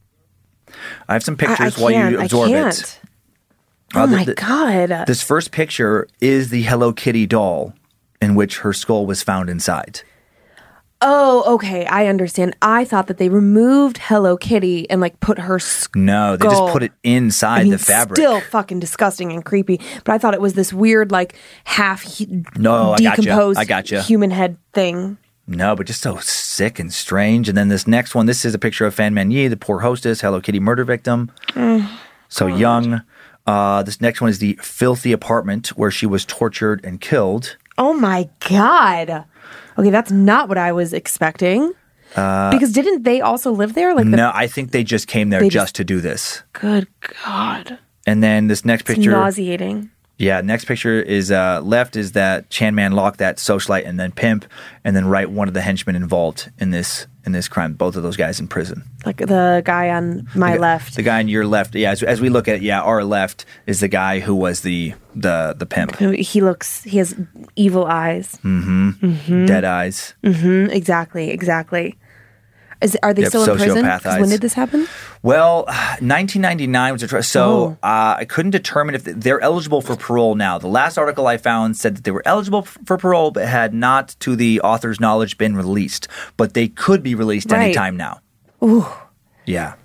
I have some pictures I, I while can't, you absorb I can't. it. Oh uh, the, my the, God. This first picture is the Hello Kitty doll in which her skull was found inside. Oh, okay. I understand. I thought that they removed Hello Kitty and like put her skull. No, they just put it inside I mean, the fabric. Still fucking disgusting and creepy. But I thought it was this weird, like half he- no, decomposed I gotcha. I gotcha. human head thing. No, but just so sick and strange. And then this next one, this is a picture of Fan Man Yi, the poor hostess, Hello Kitty murder victim. Mm, so God. young. Uh, this next one is the filthy apartment where she was tortured and killed. Oh my God. Okay, that's not what I was expecting. Uh, because didn't they also live there? Like the, no, I think they just came there just, just to do this. Good God. And then this next it's picture. nauseating. Yeah, next picture is uh, left is that Chan Man Lock, that socialite, and then pimp, and then right one of the henchmen involved in this in this crime. Both of those guys in prison. Like the guy on my the, left. The guy on your left. Yeah, as, as we look at it, yeah, our left is the guy who was the the the pimp. He looks. He has evil eyes. Mm-hmm. mm-hmm. Dead eyes. Mm-hmm. Exactly. Exactly. Is, are they yep, still in prison? Eyes. When did this happen? Well, nineteen ninety-nine was a trial. So oh. uh, I couldn't determine if they're eligible for parole now. The last article I found said that they were eligible for parole, but had not, to the author's knowledge, been released. But they could be released right. anytime now. Ooh. Yeah.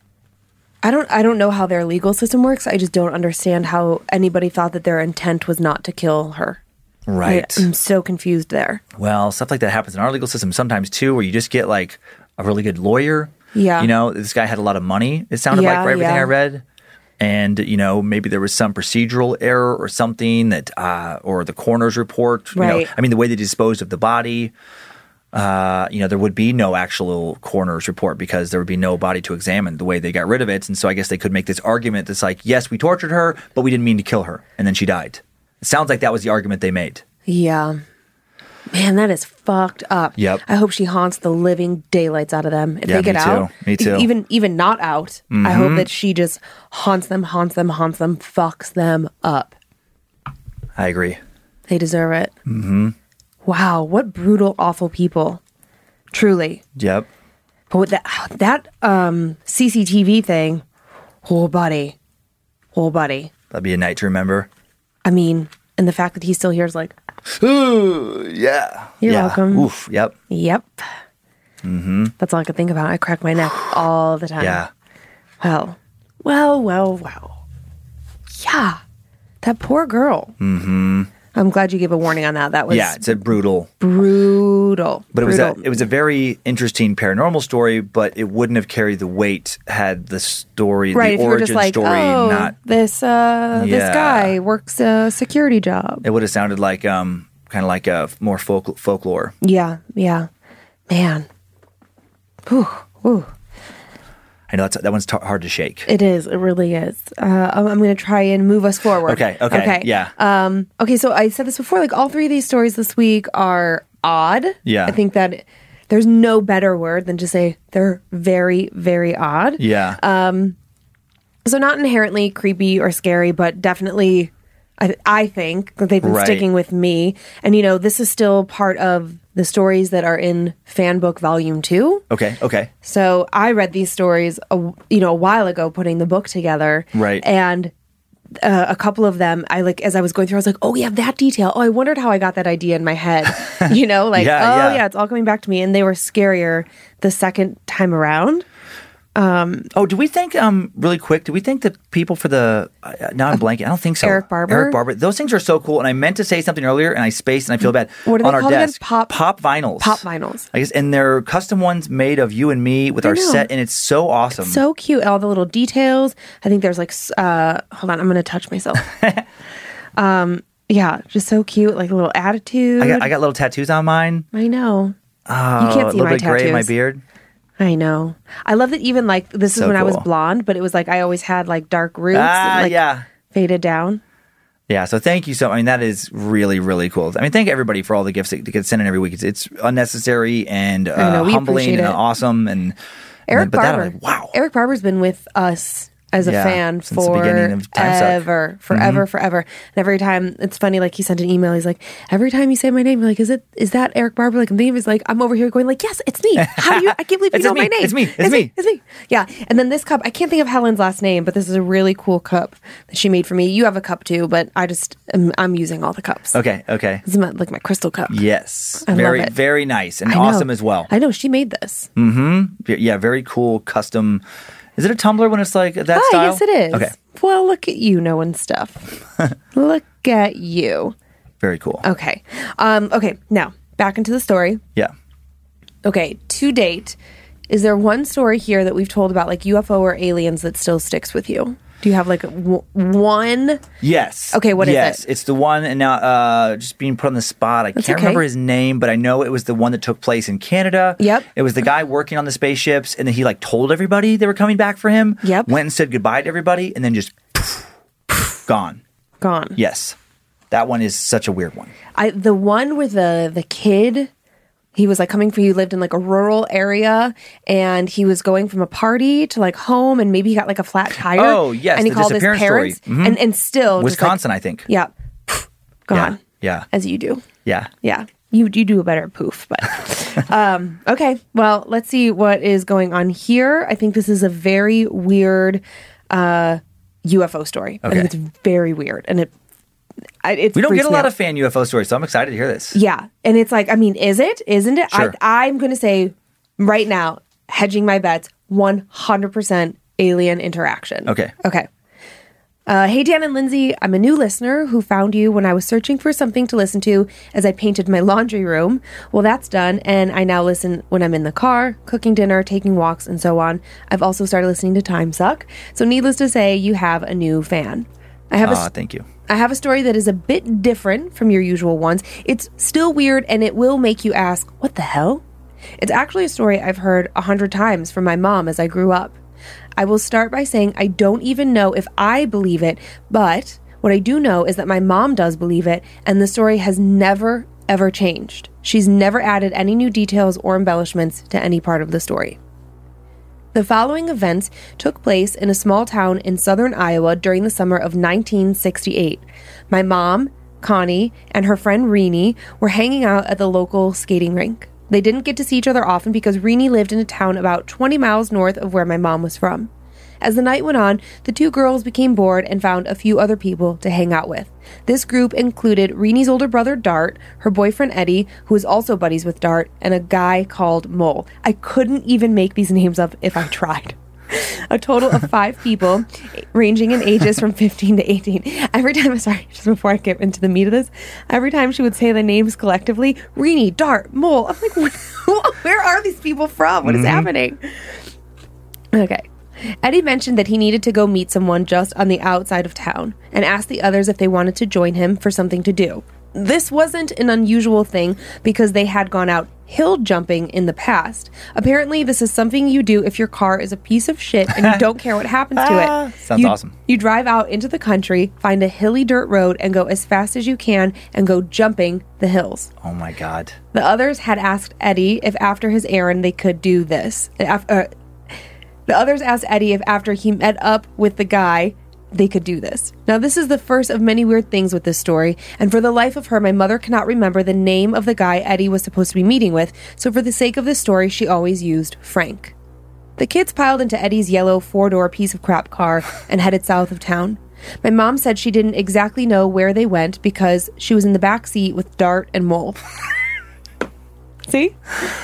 I don't. I don't know how their legal system works. I just don't understand how anybody thought that their intent was not to kill her. Right. I, I'm so confused there. Well, stuff like that happens in our legal system sometimes too, where you just get like a really good lawyer. Yeah. You know, this guy had a lot of money, it sounded yeah, like, for everything yeah. I read. And, you know, maybe there was some procedural error or something that, uh, or the coroner's report. You right. know, I mean, the way they disposed of the body, uh, you know, there would be no actual coroner's report because there would be no body to examine the way they got rid of it. And so I guess they could make this argument that's like, yes, we tortured her, but we didn't mean to kill her. And then she died. It sounds like that was the argument they made. Yeah. Man, that is fucked up. Yep. I hope she haunts the living daylights out of them. If yeah, they get me out, too. Me too. even even not out, mm-hmm. I hope that she just haunts them, haunts them, haunts them, fucks them up. I agree. They deserve it. Mm-hmm. Wow, what brutal, awful people. Truly. Yep. But with that that um, C C T V thing, oh buddy, oh buddy. That'd be a night to remember. I mean, and the fact that he's still here is like, ooh, yeah. You're yeah. welcome. Oof, yep. Yep. Mm-hmm. That's all I could think about. I crack my neck all the time. Yeah. Well, well, well, well. Yeah. That poor girl. Mm-hmm. I'm glad you gave a warning on that. That was yeah, it's a brutal, brutal. But it brutal. was a, it was a very interesting paranormal story. But it wouldn't have carried the weight had the story, right, the if origin you were just like, story, oh, not this uh, yeah. this guy works a security job. It would have sounded like um, kind of like a more folk, folklore. Yeah, yeah, man. Whew, whew. I know that's, that one's t- hard to shake. It is. It really is. Uh, I'm, I'm going to try and move us forward. Okay. Okay. Okay. Yeah. Um, okay. So I said this before. Like all three of these stories this week are odd. Yeah. I think that there's no better word than to say they're very, very odd. Yeah. Um, so not inherently creepy or scary, but definitely, I, I think that they've been Right. sticking with me. And you know, this is still part of the stories that are in Fan Book Volume Two. Okay. Okay. So I read these stories, a, you know, a while ago, putting the book together. Right. And uh, a couple of them, I like as I was going through, I was like, oh yeah, that detail. Oh, I wondered how I got that idea in my head. You know, like Yeah, oh yeah. yeah, it's all coming back to me. And they were scarier the second time around. Oh, do we think, um, really quick, do we think that people for the, uh, now I'm blanking, I don't think so. Eric Barber? Eric Barber. Those things are so cool. And I meant to say something earlier and I spaced and I feel bad. What are On they our called again? desk. Pop- Pop vinyls. Pop vinyls. I guess, and they're custom ones made of you and me with I our know. set. And it's so awesome. So cute. All the little details. I think there's like, s- uh, hold on, I'm going to touch myself. um, yeah, just so cute. Like a little attitude. I got, I got little tattoos on mine. I know. Oh, You can't a see little my bit gray in my tattoos. beard. I know. I love that even like this is So when I was cool. blonde, but it was like I always had like dark roots. Ah, like, yeah. Faded down. Yeah, so thank you so. I mean, that is really, really cool. I mean, thank everybody for all the gifts that get sent in every week. It's, it's unnecessary and uh, know, we humbling appreciate and it. awesome. And, and Eric then- but that, Barber. I'm like, wow. Eric Barber's been with us as a Yeah, fan since the beginning of Time Suck. forever, forever, forever. And every time, it's funny, like he sent an email, he's like, every time you say my name, you're like, is it, is that Eric Barber? Like I'm thinking of his, like, I'm over here going like, yes, it's me. How do you, I can't believe you It's know me. my name. It's me. It's me. It's me. Yeah. And then this cup, I can't think of Helen's last name, but this is a really cool cup that she made for me. You have a cup too, but I just, am, I'm using all the cups. Okay, okay. This is my, like my crystal cup. Yes. I love very, it. very nice and I know. awesome as well. I know, she made this. Yeah, very cool custom. Is it a tumbler when it's like that Ah, style? yes, it is. Okay, Well, look at you knowing stuff. Look at you. very cool. Okay. Um, okay. Now back into the story. Yeah. Okay. To date, is there one story here that we've told about like U F O or aliens that still sticks with you? Do you have like w- one? Yes. Okay, what is yes, it? it's the one, and now uh, just being put on the spot. I That's can't okay. remember his name, but I know it was the one that took place in Canada. Yep. It was the guy working on the spaceships, and then he like told everybody they were coming back for him. Yep. Went and said goodbye to everybody, and then just poof, poof, gone. Gone. Yes, that one is such a weird one. I the one with the the kid. He was like coming for you, lived in like a rural area, and he was going from a party to like home, and maybe he got like a flat tire. Oh, yes, and he the called his disappearance parents, story. Mhm. and and still just, like- Wisconsin, I think. yeah, gone. Yeah. As you do. Yeah. Yeah. You you do a better poof, but um, okay. Well, let's see what is going on here. I think this is a very weird uh, U F O story. I Okay. think it's very weird, and it. I, it We don't freaks get a me lot out. of fan U F O stories, so I'm excited to hear this. Yeah, and it's like, I mean, is it? Isn't it? Sure. I, I'm going to say right now, hedging my bets, one hundred percent alien interaction. Okay. Okay. Uh, hey, Dan and Lindsay, I'm a new listener who found you when I was searching for something to listen to as I painted my laundry room. Well, that's done, and I now listen when I'm in the car, cooking dinner, taking walks, and so on. I've also started listening to Time Suck. So needless to say, you have a new fan. I have a Ah, thank you. I have a story that is a bit different from your usual ones. It's still weird, and it will make you ask, what the hell? It's actually a story I've heard a hundred times from my mom as I grew up. I will start by saying I don't even know if I believe it, but what I do know is that my mom does believe it, and the story has never, ever changed. She's never added any new details or embellishments to any part of the story. The following events took place in a small town in southern Iowa during the summer of nineteen sixty-eight. My mom, Connie, and her friend Renee were hanging out at the local skating rink. They didn't get to see each other often because Renee lived in a town about twenty miles north of where my mom was from. As the night went on, the two girls became bored and found a few other people to hang out with. This group included Renee's older brother, Dart, her boyfriend, Eddie, who is also buddies with Dart, and a guy called Mole. I couldn't even make these names up if I tried. A total of five people, ranging in ages from fifteen to eighteen. Every time, sorry, just before I get into the meat of this, every time she would say the names collectively, Renee, Dart, Mole, I'm like, where are these people from? What is happening? Okay. Eddie mentioned that he needed to go meet someone just on the outside of town and asked the others if they wanted to join him for something to do. This wasn't an unusual thing because they had gone out hill jumping in the past. Apparently, this is something you do if your car is a piece of shit and you don't care what happens to it. Sounds you, awesome. You drive out into the country, find a hilly dirt road, and go as fast as you can and go jumping the hills. Oh my God. The others had asked Eddie if after his errand they could do this. Af- uh, the others asked Eddie if after he met up with the guy, they could do this. Now, this is the first of many weird things with this story, and for the life of her, my mother cannot remember the name of the guy Eddie was supposed to be meeting with, so for the sake of this story, she always used Frank. The kids piled into Eddie's yellow four-door piece of crap car and headed south of town. My mom said she didn't exactly know where they went because she was in the back seat with Dart and Mole. See?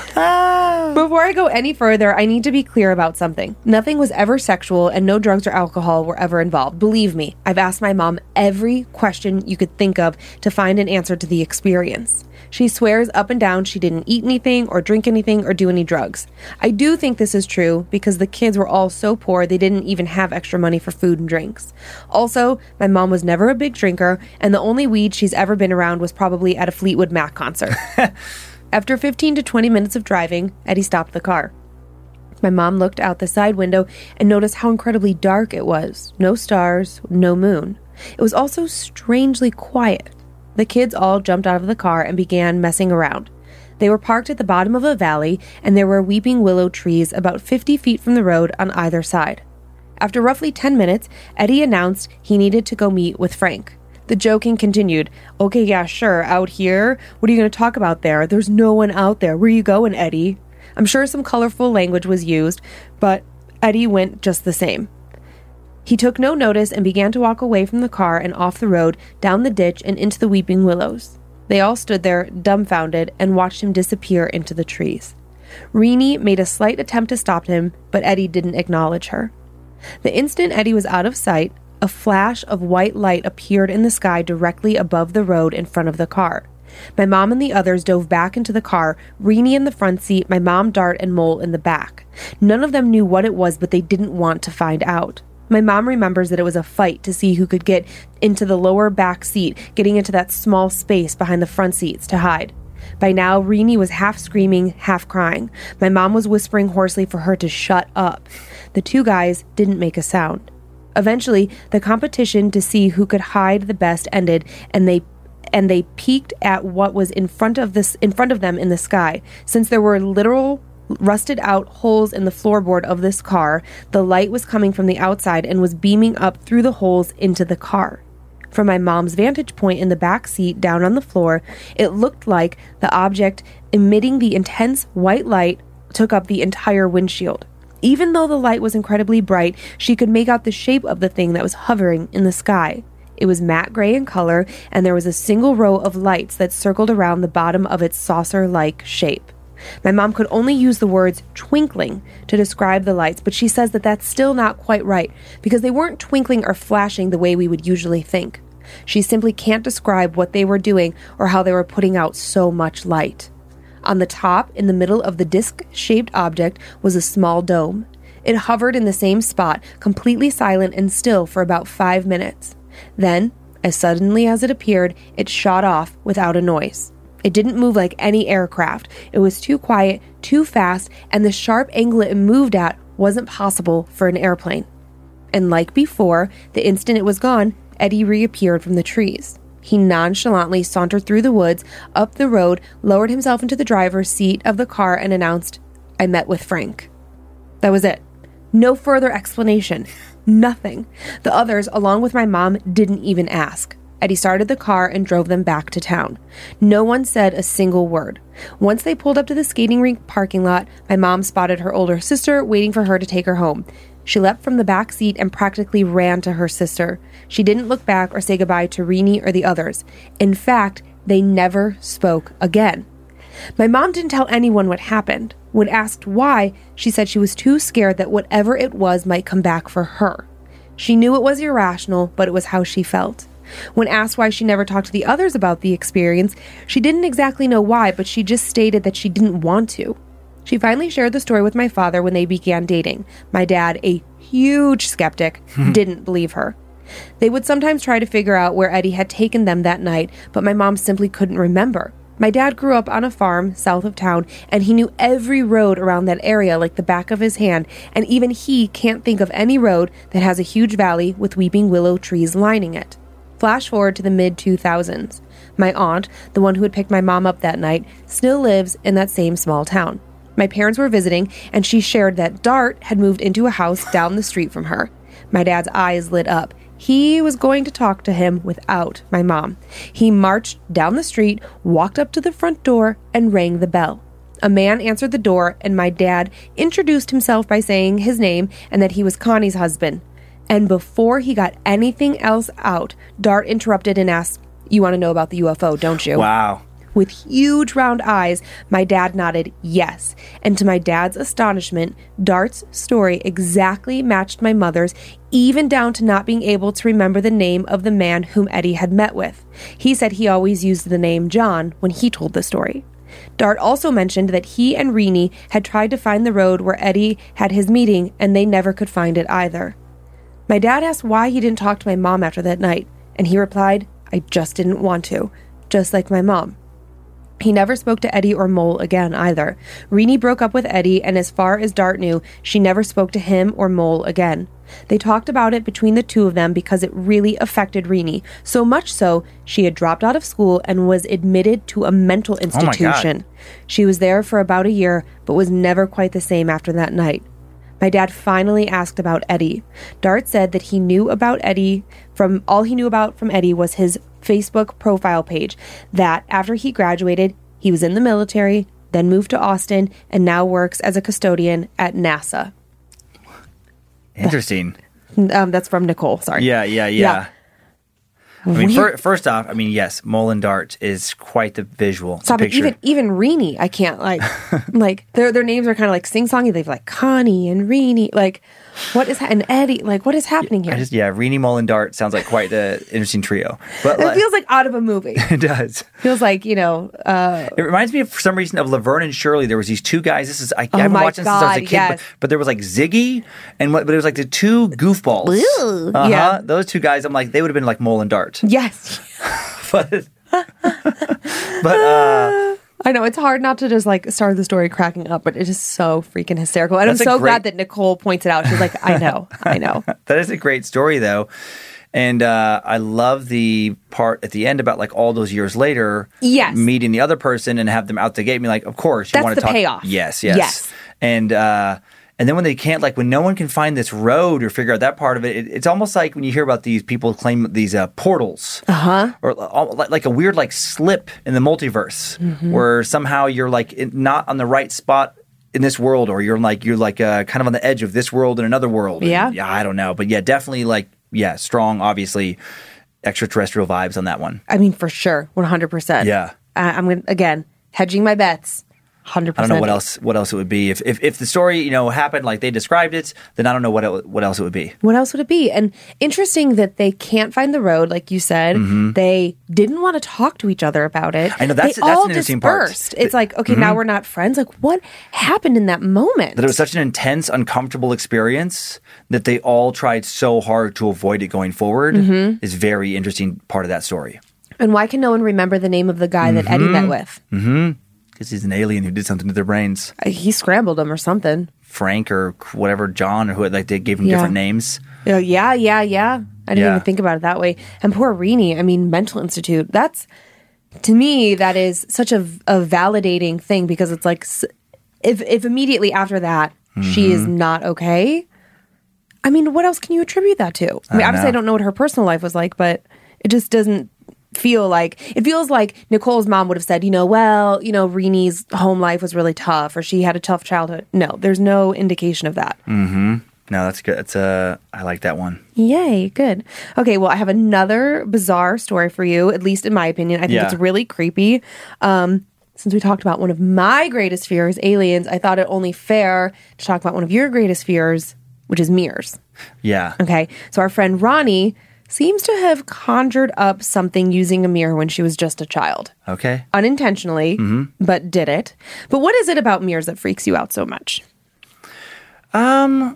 Ah. Before I go any further, I need to be clear about something. Nothing was ever sexual and no drugs or alcohol were ever involved. Believe me, I've asked my mom every question you could think of to find an answer to the experience. She swears up and down she didn't eat anything or drink anything or do any drugs. I do think this is true because the kids were all so poor they didn't even have extra money for food and drinks. Also, my mom was never a big drinker and the only weed she's ever been around was probably at a Fleetwood Mac concert. After fifteen to twenty minutes of driving, Eddie stopped the car. My mom looked out the side window and noticed how incredibly dark it was. No stars, no moon. It was also strangely quiet. The kids all jumped out of the car and began messing around. They were parked at the bottom of a valley, and there were weeping willow trees about fifty feet from the road on either side. After roughly ten minutes, Eddie announced he needed to go meet with Frank. The joking continued. Okay, yeah, sure, out here? What are you going to talk about there? There's no one out there. Where are you going, Eddie? I'm sure some colorful language was used, but Eddie went just the same. He took no notice and began to walk away from the car and off the road, down the ditch and into the weeping willows. They all stood there, dumbfounded, and watched him disappear into the trees. Renee made a slight attempt to stop him, but Eddie didn't acknowledge her. The instant Eddie was out of sight, a flash of white light appeared in the sky directly above the road in front of the car. My mom and the others dove back into the car, Renee in the front seat, my mom, Dart, and Mole in the back. None of them knew what it was, but they didn't want to find out. My mom remembers that it was a fight to see who could get into the lower back seat, getting into that small space behind the front seats to hide. By now, Renee was half screaming, half crying. My mom was whispering hoarsely for her to shut up. The two guys didn't make a sound. Eventually, the competition to see who could hide the best ended, and they and they peeked at what was in front of this in front of them in the sky. Since there were literal rusted out holes in the floorboard of this car, the light was coming from the outside and was beaming up through the holes into the car. From my mom's vantage point in the back seat down on the floor, it looked like the object emitting the intense white light took up the entire windshield. Even though the light was incredibly bright, she could make out the shape of the thing that was hovering in the sky. It was matte gray in color, and there was a single row of lights that circled around the bottom of its saucer-like shape. My mom could only use the words twinkling to describe the lights, but she says that that's still not quite right, because they weren't twinkling or flashing the way we would usually think. She simply can't describe what they were doing or how they were putting out so much light. On the top, in the middle of the disc-shaped object, was a small dome. It hovered in the same spot, completely silent and still for about five minutes. Then, as suddenly as it appeared, it shot off without a noise. It didn't move like any aircraft. It was too quiet, too fast, and the sharp angle it moved at wasn't possible for an airplane. And like before, the instant it was gone, Eddie reappeared from the trees. He nonchalantly sauntered through the woods, up the road, lowered himself into the driver's seat of the car, and announced, "I met with Frank." That was it. No further explanation. Nothing. The others, along with my mom, didn't even ask. Eddie started the car and drove them back to town. No one said a single word. Once they pulled up to the skating rink parking lot, my mom spotted her older sister waiting for her to take her home. She leapt from the back seat and practically ran to her sister. She didn't look back or say goodbye to Renee or the others. In fact, they never spoke again. My mom didn't tell anyone what happened. When asked why, she said she was too scared that whatever it was might come back for her. She knew it was irrational, but it was how she felt. When asked why she never talked to the others about the experience, she didn't exactly know why, but she just stated that she didn't want to. She finally shared the story with my father when they began dating. My dad, a huge skeptic, didn't believe her. They would sometimes try to figure out where Eddie had taken them that night, but my mom simply couldn't remember. My dad grew up on a farm south of town, and he knew every road around that area like the back of his hand, and even he can't think of any road that has a huge valley with weeping willow trees lining it. Flash forward to the mid two thousands. My aunt, the one who had picked my mom up that night, still lives in that same small town. My parents were visiting, and she shared that Dart had moved into a house down the street from her. My dad's eyes lit up. He was going to talk to him without my mom. He marched down the street, walked up to the front door, and rang the bell. A man answered the door, and my dad introduced himself by saying his name and that he was Connie's husband. And before he got anything else out, Dart interrupted and asked, "You want to know about the U F O, don't you?" Wow. With huge round eyes, my dad nodded yes. And to my dad's astonishment, Dart's story exactly matched my mother's, even down to not being able to remember the name of the man whom Eddie had met with. He said he always used the name John when he told the story. Dart also mentioned that he and Renee had tried to find the road where Eddie had his meeting, and they never could find it either. My dad asked why he didn't talk to my mom after that night, and he replied, "I just didn't want to, just like my mom." He never spoke to Eddie or Mole again either. Renee broke up with Eddie, and as far as Dart knew, she never spoke to him or Mole again. They talked about it between the two of them because it really affected Renee, so much so she had dropped out of school and was admitted to a mental institution. Oh she was there for about a year, but was never quite the same after that night. My dad finally asked about Eddie. Dart said that he knew about Eddie from all he knew about from Eddie was his Facebook profile page, that after he graduated, he was in the military, then moved to Austin, and now works as a custodian at NASA. Interesting. Um, that's from Nicole, sorry. Yeah, yeah, yeah. Yeah. I mean, Weird. fir- first off, I mean, yes, Mole and Dart is quite the visual. Stop the it. picture. Even even Renee, I can't like like their their names are kind of like sing songy. They've like Connie and Renee. Like, what is ha- and Eddie? Like, what is happening here? I just, yeah, Renee, Mole, and Dart sounds like quite the interesting trio. But It like, feels like out of a movie. it does. Feels like, you know, uh, It reminds me of, for some reason, of Laverne and Shirley. There was these two guys. This is I, I haven't my watched this since I was a God, kid, yes. but, but there was like Ziggy and what? But it was like the two goofballs. Ooh. Uh-huh. Yeah. Those two guys. I'm like, they would have been like Mole and Dart. yes. But but uh, I know it's hard not to just like start the story cracking up, but it is so freaking hysterical. And That's I'm a so great- glad that Nicole points it out. She's like, I know, I know. that is a great story, though. And uh, I love the part at the end about like all those years later, Yes. meeting the other person and have them out the gate. And be like, of course, you That's want to the talk. payoff. Yes, yes, Yes. And uh, and then when they can't, like when no one can find this road or figure out that part of it, it it's almost like when you hear about these people claim these uh, portals, uh-huh. or uh, like, like a weird like slip in the multiverse, Mm-hmm. where somehow you're like in, not on the right spot in this world, or you're like you're like uh, kind of on the edge of this world and another world. And, Yeah. yeah, I don't know, but yeah, definitely like. Yeah, strong, obviously, extraterrestrial vibes on that one. I mean, for sure, one hundred percent. Yeah. Uh, I'm going to, again, hedging my bets, one hundred I percent. don't know what else what else it would be. If if, if the story, you know, happened like they described it, then I don't know what it, what else it would be. What else would it be? And interesting that they can't find the road, like you said. They didn't want to talk to each other about it. Mm-hmm. I know, that's- they that's all an interesting part. dispersed. It's like, okay, now we're not friends. Like, what happened in that moment? That it was such an intense, uncomfortable experience that they all tried so hard to avoid it going forward Mm-hmm. is very interesting part of that story. And why can no one remember the name of the guy that Eddie met with? Because he's an alien who did something to their brains. Uh, He scrambled them or something. Frank or whatever, John or who, like they gave him Yeah. different names. Yeah, yeah, yeah, yeah. I didn't Yeah. even think about it that way. And poor Renee, I mean, mental institute. That's, to me, that is such a, a validating thing because it's like, s- if, if immediately after that, she is not okay, I mean, what else can you attribute that to? I mean, I obviously, know. I don't know what her personal life was like, but it just doesn't feel like, it feels like Nicole's mom would have said, you know, well, you know, Renee's home life was really tough or she had a tough childhood. No, there's no indication of that. No, that's good. That's uh, I like that one. Yay, good. Okay, well, I have another bizarre story for you, at least in my opinion. I think Yeah. it's really creepy. Um, since we talked about one of my greatest fears, aliens, I thought it only fair to talk about one of your greatest fears, which is mirrors. Yeah. Okay, so our friend Ronnie seems to have conjured up something using a mirror when she was just a child. Okay. Unintentionally, but did it. But what is it about mirrors that freaks you out so much?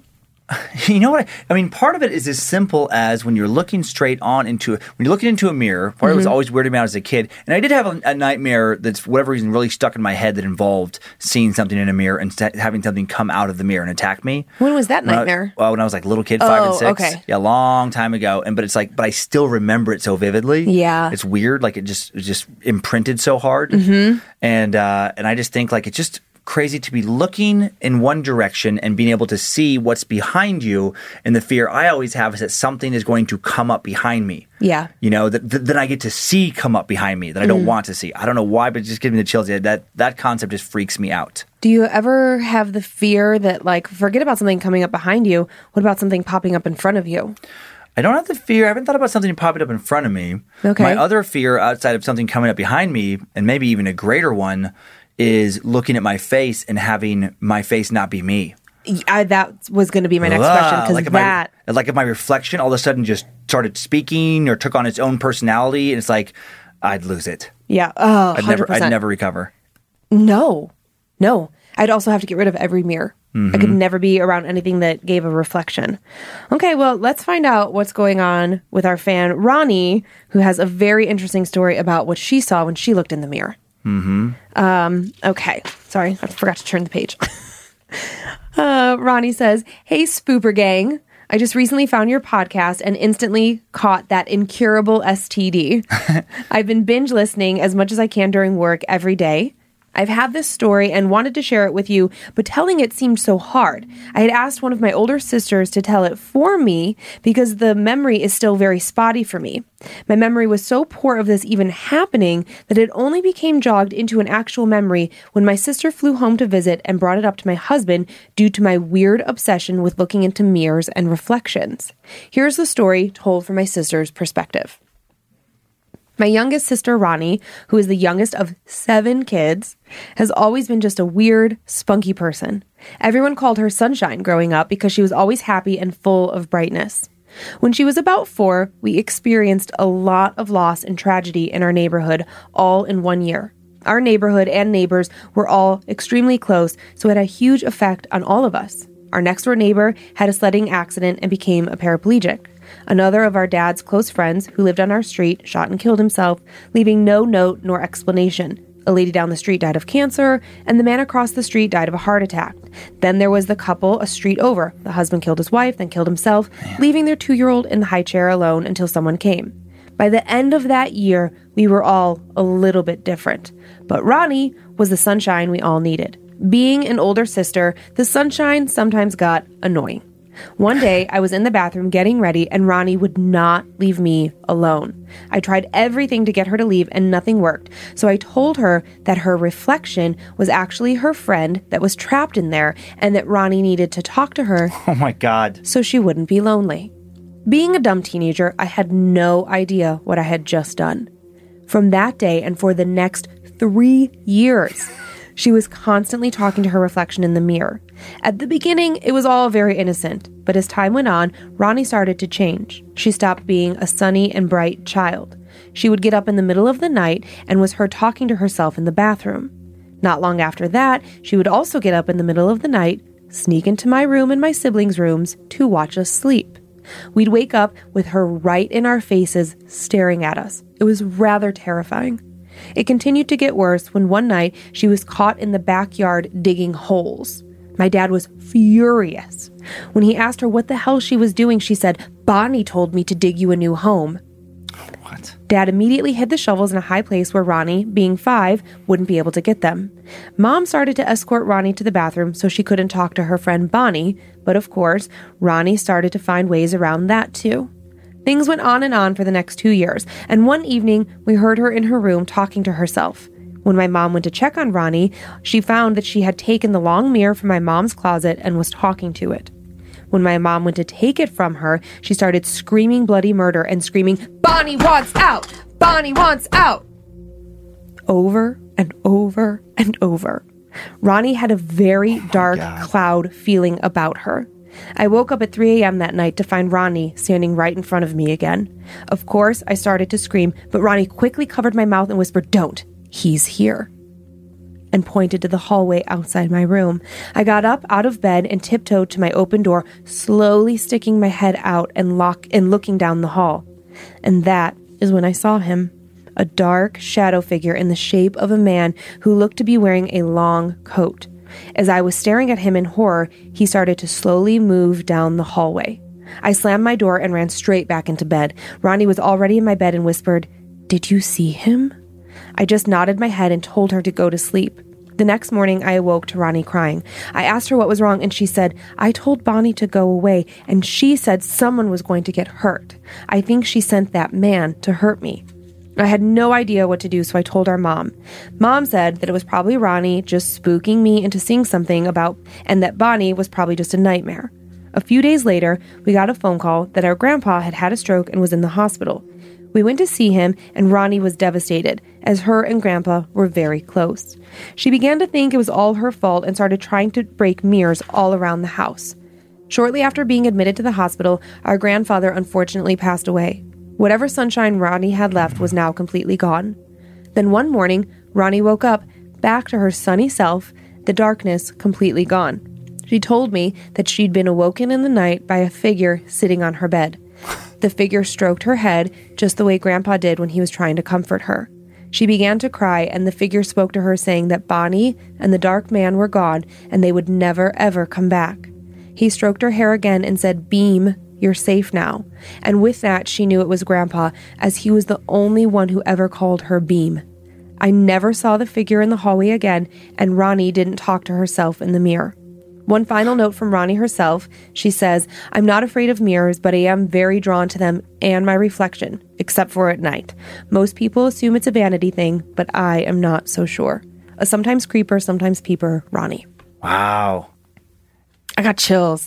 You know what? I mean, part of it is as simple as when you're looking straight on into when you're looking into a mirror. Part of it was always weirded me out as a kid, and I did have a, a nightmare that's for whatever reason really stuck in my head that involved seeing something in a mirror and st- having something come out of the mirror and attack me. When was that When I- nightmare? well, when I was like a little kid, five Oh, and six. okay. Yeah, a long time ago. And but it's like, but I still remember it so vividly. Yeah. It's weird. Like it just it was just imprinted so hard. Mm-hmm. And uh, and I just think like it's just crazy to be looking in one direction and being able to see what's behind you. And the fear I always have is that something is going to come up behind me. Yeah. You know, that, that, that I get to see come up behind me that I don't Mm. want to see. I don't know why, but it just gives me the chills. Yeah, That that concept just freaks me out. Do you ever have the fear that, like, forget about something coming up behind you? What about something popping up in front of you? I don't have the fear. I haven't thought about something popping up in front of me. Okay. My other fear outside of something coming up behind me, and maybe even a greater one, is looking at my face and having my face not be me. I, that was going to be my next question, because like if that... my, like if my reflection all of a sudden just started speaking or took on its own personality, and it's like I'd lose it. Yeah. Oh, I'd one hundred never, percent. I'd never recover. No. No. I'd also have to get rid of every mirror. I could never be around anything that gave a reflection. Okay, well, let's find out what's going on with our fan, Ronnie, who has a very interesting story about what she saw when she looked in the mirror. Mm-hmm. Um, okay. Sorry, I forgot to turn the page. uh, Ronnie says, "Hey, Spooper Gang. I just recently found your podcast and instantly caught that incurable S T D. I've been binge listening as much as I can during work every day. I've had this story and wanted to share it with you, but telling it seemed so hard. I had asked one of my older sisters to tell it for me because the memory is still very spotty for me. My memory was so poor of this even happening that it only became jogged into an actual memory when my sister flew home to visit and brought it up to my husband due to my weird obsession with looking into mirrors and reflections. Here's the story told from my sister's perspective. My youngest sister, Ronnie, who is the youngest of seven kids, has always been just a weird, spunky person. Everyone called her Sunshine growing up because she was always happy and full of brightness. When she was about four, we experienced a lot of loss and tragedy in our neighborhood all in one year. Our neighborhood and neighbors were all extremely close, so it had a huge effect on all of us. Our next-door neighbor had a sledding accident and became a paraplegic. Another of our dad's close friends who lived on our street shot and killed himself, leaving no note nor explanation. A lady down the street died of cancer, and the man across the street died of a heart attack. Then there was the couple a street over. The husband killed his wife, then killed himself, leaving their two-year-old in the high chair alone until someone came. By the end of that year, we were all a little bit different. But Ronnie was the sunshine we all needed. Being an older sister, the sunshine sometimes got annoying. One day, I was in the bathroom getting ready, and Ronnie would not leave me alone. I tried everything to get her to leave, and nothing worked. So I told her that her reflection was actually her friend that was trapped in there, and that Ronnie needed to talk to her Oh my God. so she wouldn't be lonely. Being a dumb teenager, I had no idea what I had just done. From that day and for the next three years, she was constantly talking to her reflection in the mirror. At the beginning, it was all very innocent, but as time went on, Ronnie started to change. She stopped being a sunny and bright child. She would get up in the middle of the night and was heard talking to herself in the bathroom. Not long after that, she would also get up in the middle of the night, sneak into my room and my siblings' rooms to watch us sleep. We'd wake up with her right in our faces, staring at us. It was rather terrifying. It continued to get worse when one night she was caught in the backyard digging holes. My dad was furious. When he asked her what the hell she was doing, she said, "Bonnie told me to dig you a new home." What? Dad immediately hid the shovels in a high place where Ronnie, being five, wouldn't be able to get them. Mom started to escort Ronnie to the bathroom so she couldn't talk to her friend Bonnie, but of course, Ronnie started to find ways around that too. Things went on and on for the next two years, and one evening, we heard her in her room talking to herself. When my mom went to check on Ronnie, she found that she had taken the long mirror from my mom's closet and was talking to it. When my mom went to take it from her, she started screaming bloody murder and screaming, "Bonnie wants out! Bonnie wants out!" Over and over and over. Ronnie had a very dark cloud feeling about her. I woke up at three a.m. that night to find Ronnie standing right in front of me again. Of course, I started to scream, but Ronnie quickly covered my mouth and whispered, "Don't. He's here." and pointed to the hallway outside my room. I got up out of bed and tiptoed to my open door, slowly sticking my head out and lock and looking down the hall. And that is when I saw him. A dark shadow figure in the shape of a man who looked to be wearing a long coat. As I was staring at him in horror, he started to slowly move down the hallway. I slammed my door and ran straight back into bed. Ronnie was already in my bed and whispered, "Did you see him?" I just nodded my head and told her to go to sleep. The next morning, I awoke to Ronnie crying. I asked her what was wrong, and she said, "I told Bonnie to go away, and she said someone was going to get hurt. I think she sent that man to hurt me." I had no idea what to do, so I told our mom. Mom said that it was probably Ronnie just spooking me into seeing something about, and that Bonnie was probably just a nightmare. A few days later, we got a phone call that our grandpa had had a stroke and was in the hospital. We went to see him, and Ronnie was devastated, as her and Grandpa were very close. She began to think it was all her fault and started trying to break mirrors all around the house. Shortly after being admitted to the hospital, our grandfather unfortunately passed away. Whatever sunshine Ronnie had left was now completely gone. Then one morning, Ronnie woke up, back to her sunny self, the darkness completely gone. She told me that she'd been awoken in the night by a figure sitting on her bed. The figure stroked her head just the way Grandpa did when he was trying to comfort her. She began to cry, and the figure spoke to her saying that Bonnie and the dark man were gone and they would never, ever come back. He stroked her hair again and said, "Beam, you're safe now." And with that, she knew it was Grandpa, as he was the only one who ever called her Beam. I never saw the figure in the hallway again, and Ronnie didn't talk to herself in the mirror. One final note from Ronnie herself. She says, "I'm not afraid of mirrors, but I am very drawn to them and my reflection, except for at night. Most people assume it's a vanity thing, but I am not so sure. A sometimes creeper, sometimes peeper, Ronnie." Wow. I got chills.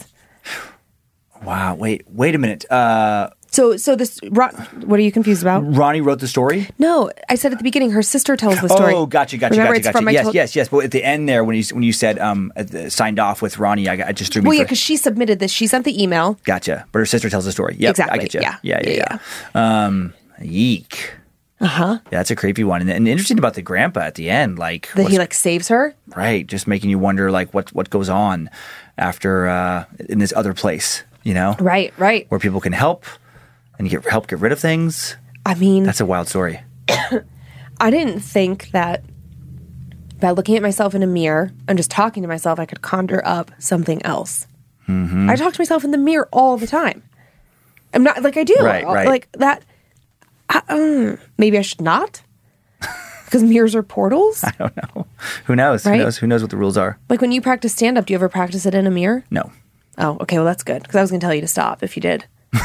Wow. Wait, wait a minute. Uh, So, so this, Ron, what are you confused about? Ronnie wrote the story? No, I said at the beginning, her sister tells the story. Oh, gotcha, gotcha, Remember, gotcha, it's gotcha. from my Yes, told- yes, yes. But at the end there, when you when you said um uh, the- signed off with Ronnie, I, I just threw me. Well, yeah, for- because she submitted this. She sent the email. Gotcha. But her sister tells the story. Yep, Exactly, I get you. yeah. Yeah, yeah, Yeah, yeah. Um, yeek. Uh-huh. Yeah, that's a creepy one. And, and interesting about the grandpa at the end, like That what's- he, like, saves her. right, just making you wonder, like what what goes on after uh, in this other place, you know, Right, right. where people can help and you get help get rid of things. I mean, That's a wild story. I didn't think that by looking at myself in a mirror and just talking to myself, I could conjure up something else. Mm-hmm. I talk to myself in the mirror all the time. I'm not like I do. Right, I'll- right. Like that. I, um, maybe I should not, because mirrors are portals. I don't know. Who knows? Right? Who knows? Who knows what the rules are? Like when you practice stand up, do you ever practice it in a mirror? No. Oh, okay. Well, that's good, because I was going to tell you to stop if you did.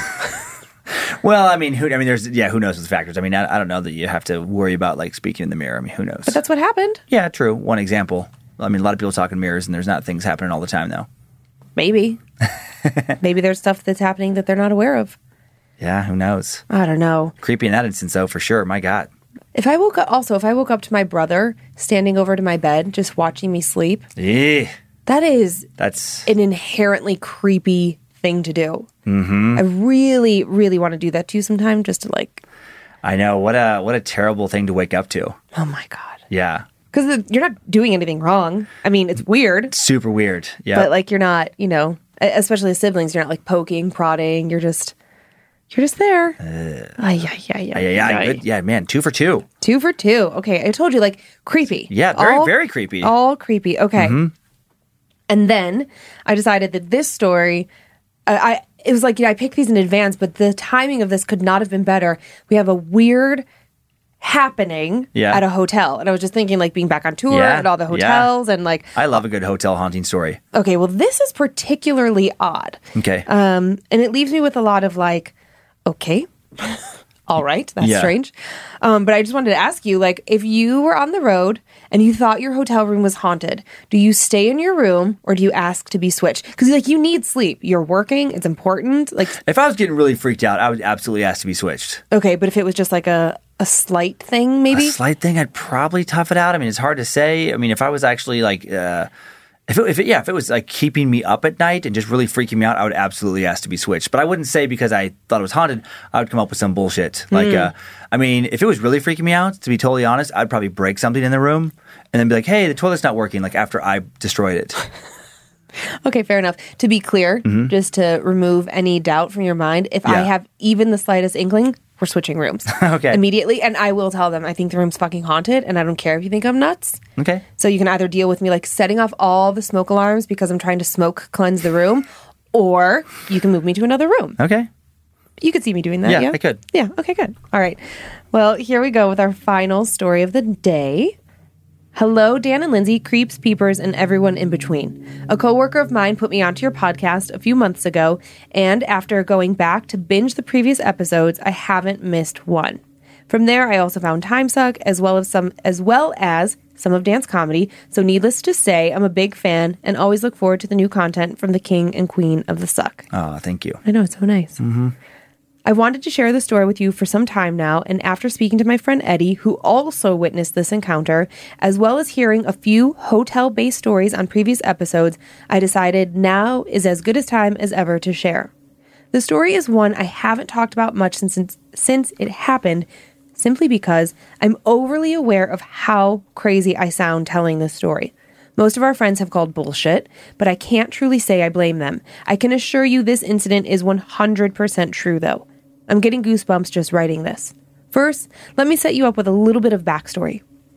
Well, I mean, who? I mean, there's yeah. Who knows with the factors? I mean, I, I don't know that you have to worry about like speaking in the mirror. I mean, who knows? But that's what happened. yeah, true. One example. I mean, a lot of people talk in mirrors, and there's not things happening all the time, though. Maybe. Maybe there's stuff that's happening that they're not aware of. Yeah, who knows? I don't know. Creepy in that instance, though, for sure. My God. If I woke up, also, if I woke up to my brother standing over to my bed, just watching me sleep, Eh, that is that's an inherently creepy thing to do. Mm-hmm. I really, really want to do that to you sometime, just to like, I know what a what a terrible thing to wake up to. oh my God. Yeah, Because you're not doing anything wrong. I mean, it's weird, super weird. Yeah, but like you're not, you know, e- especially as siblings, you're not like poking, prodding. You're just, you're just there. Uh, ay, ay, ay, yeah, yeah, yeah, ay. good. Yeah, man, two for two. Two for two. Okay, I told you, like, creepy. Yeah, very, All- very creepy. All creepy. Okay. And then I decided that this story, uh, I it was like, you know, I picked these in advance, but the timing of this could not have been better. We have a weird happening Yeah. at a hotel. And I was just thinking, like, being back on tour Yeah, at all the yeah. hotels and, like, I love a good hotel haunting story. okay, well, this is particularly odd. Okay, Um, and it leaves me with a lot of, like, okay. All right, that's Yeah. strange. Um, but I just wanted to ask you, like, if you were on the road and you thought your hotel room was haunted, do you stay in your room or do you ask to be switched? Because, like, you need sleep. You're working. It's important. Like, if I was getting really freaked out, I would absolutely ask to be switched. okay, but if it was just like a, a slight thing, maybe? A slight thing, I'd probably tough it out. I mean, it's hard to say. I mean, if I was actually like, uh, If it, if it, yeah, if it was like keeping me up at night and just really freaking me out, I would absolutely ask to be switched. But I wouldn't say because I thought it was haunted, I would come up with some bullshit. Like, Mm. uh, I mean, if it was really freaking me out, to be totally honest, I'd probably break something in the room and then be like, hey, the toilet's not working, like after I destroyed it. Okay, fair enough. To be clear, just to remove any doubt from your mind, if I Yeah. have even the slightest inkling, we're switching rooms. Okay. Immediately. And I will tell them, I think the room's fucking haunted and I don't care if you think I'm nuts. Okay. So you can either deal with me like setting off all the smoke alarms because I'm trying to smoke cleanse the room, or you can move me to another room. Okay. You could see me doing that. Yeah, Yeah, I could. Yeah. Okay, good. All right. Well, here we go with our final story of the day. Hello, Dan and Lindsay, creeps, peepers, and everyone in between. A coworker of mine put me onto your podcast a few months ago, and after going back to binge the previous episodes, I haven't missed one. From there, I also found Time Suck as well as some as well as some of Dan's comedy. So, needless to say, I'm a big fan and always look forward to the new content from the king and queen of the suck. Oh, thank you. I know, it's so nice. I wanted to share the story with you for some time now, and after speaking to my friend Eddie, who also witnessed this encounter, as well as hearing a few hotel-based stories on previous episodes, I decided now is as good a time as ever to share. The story is one I haven't talked about much since, since it happened, simply because I'm overly aware of how crazy I sound telling this story. Most of our friends have called bullshit, but I can't truly say I blame them. I can assure you this incident is one hundred percent true, though. I'm getting goosebumps just writing this. First, let me set you up with a little bit of backstory.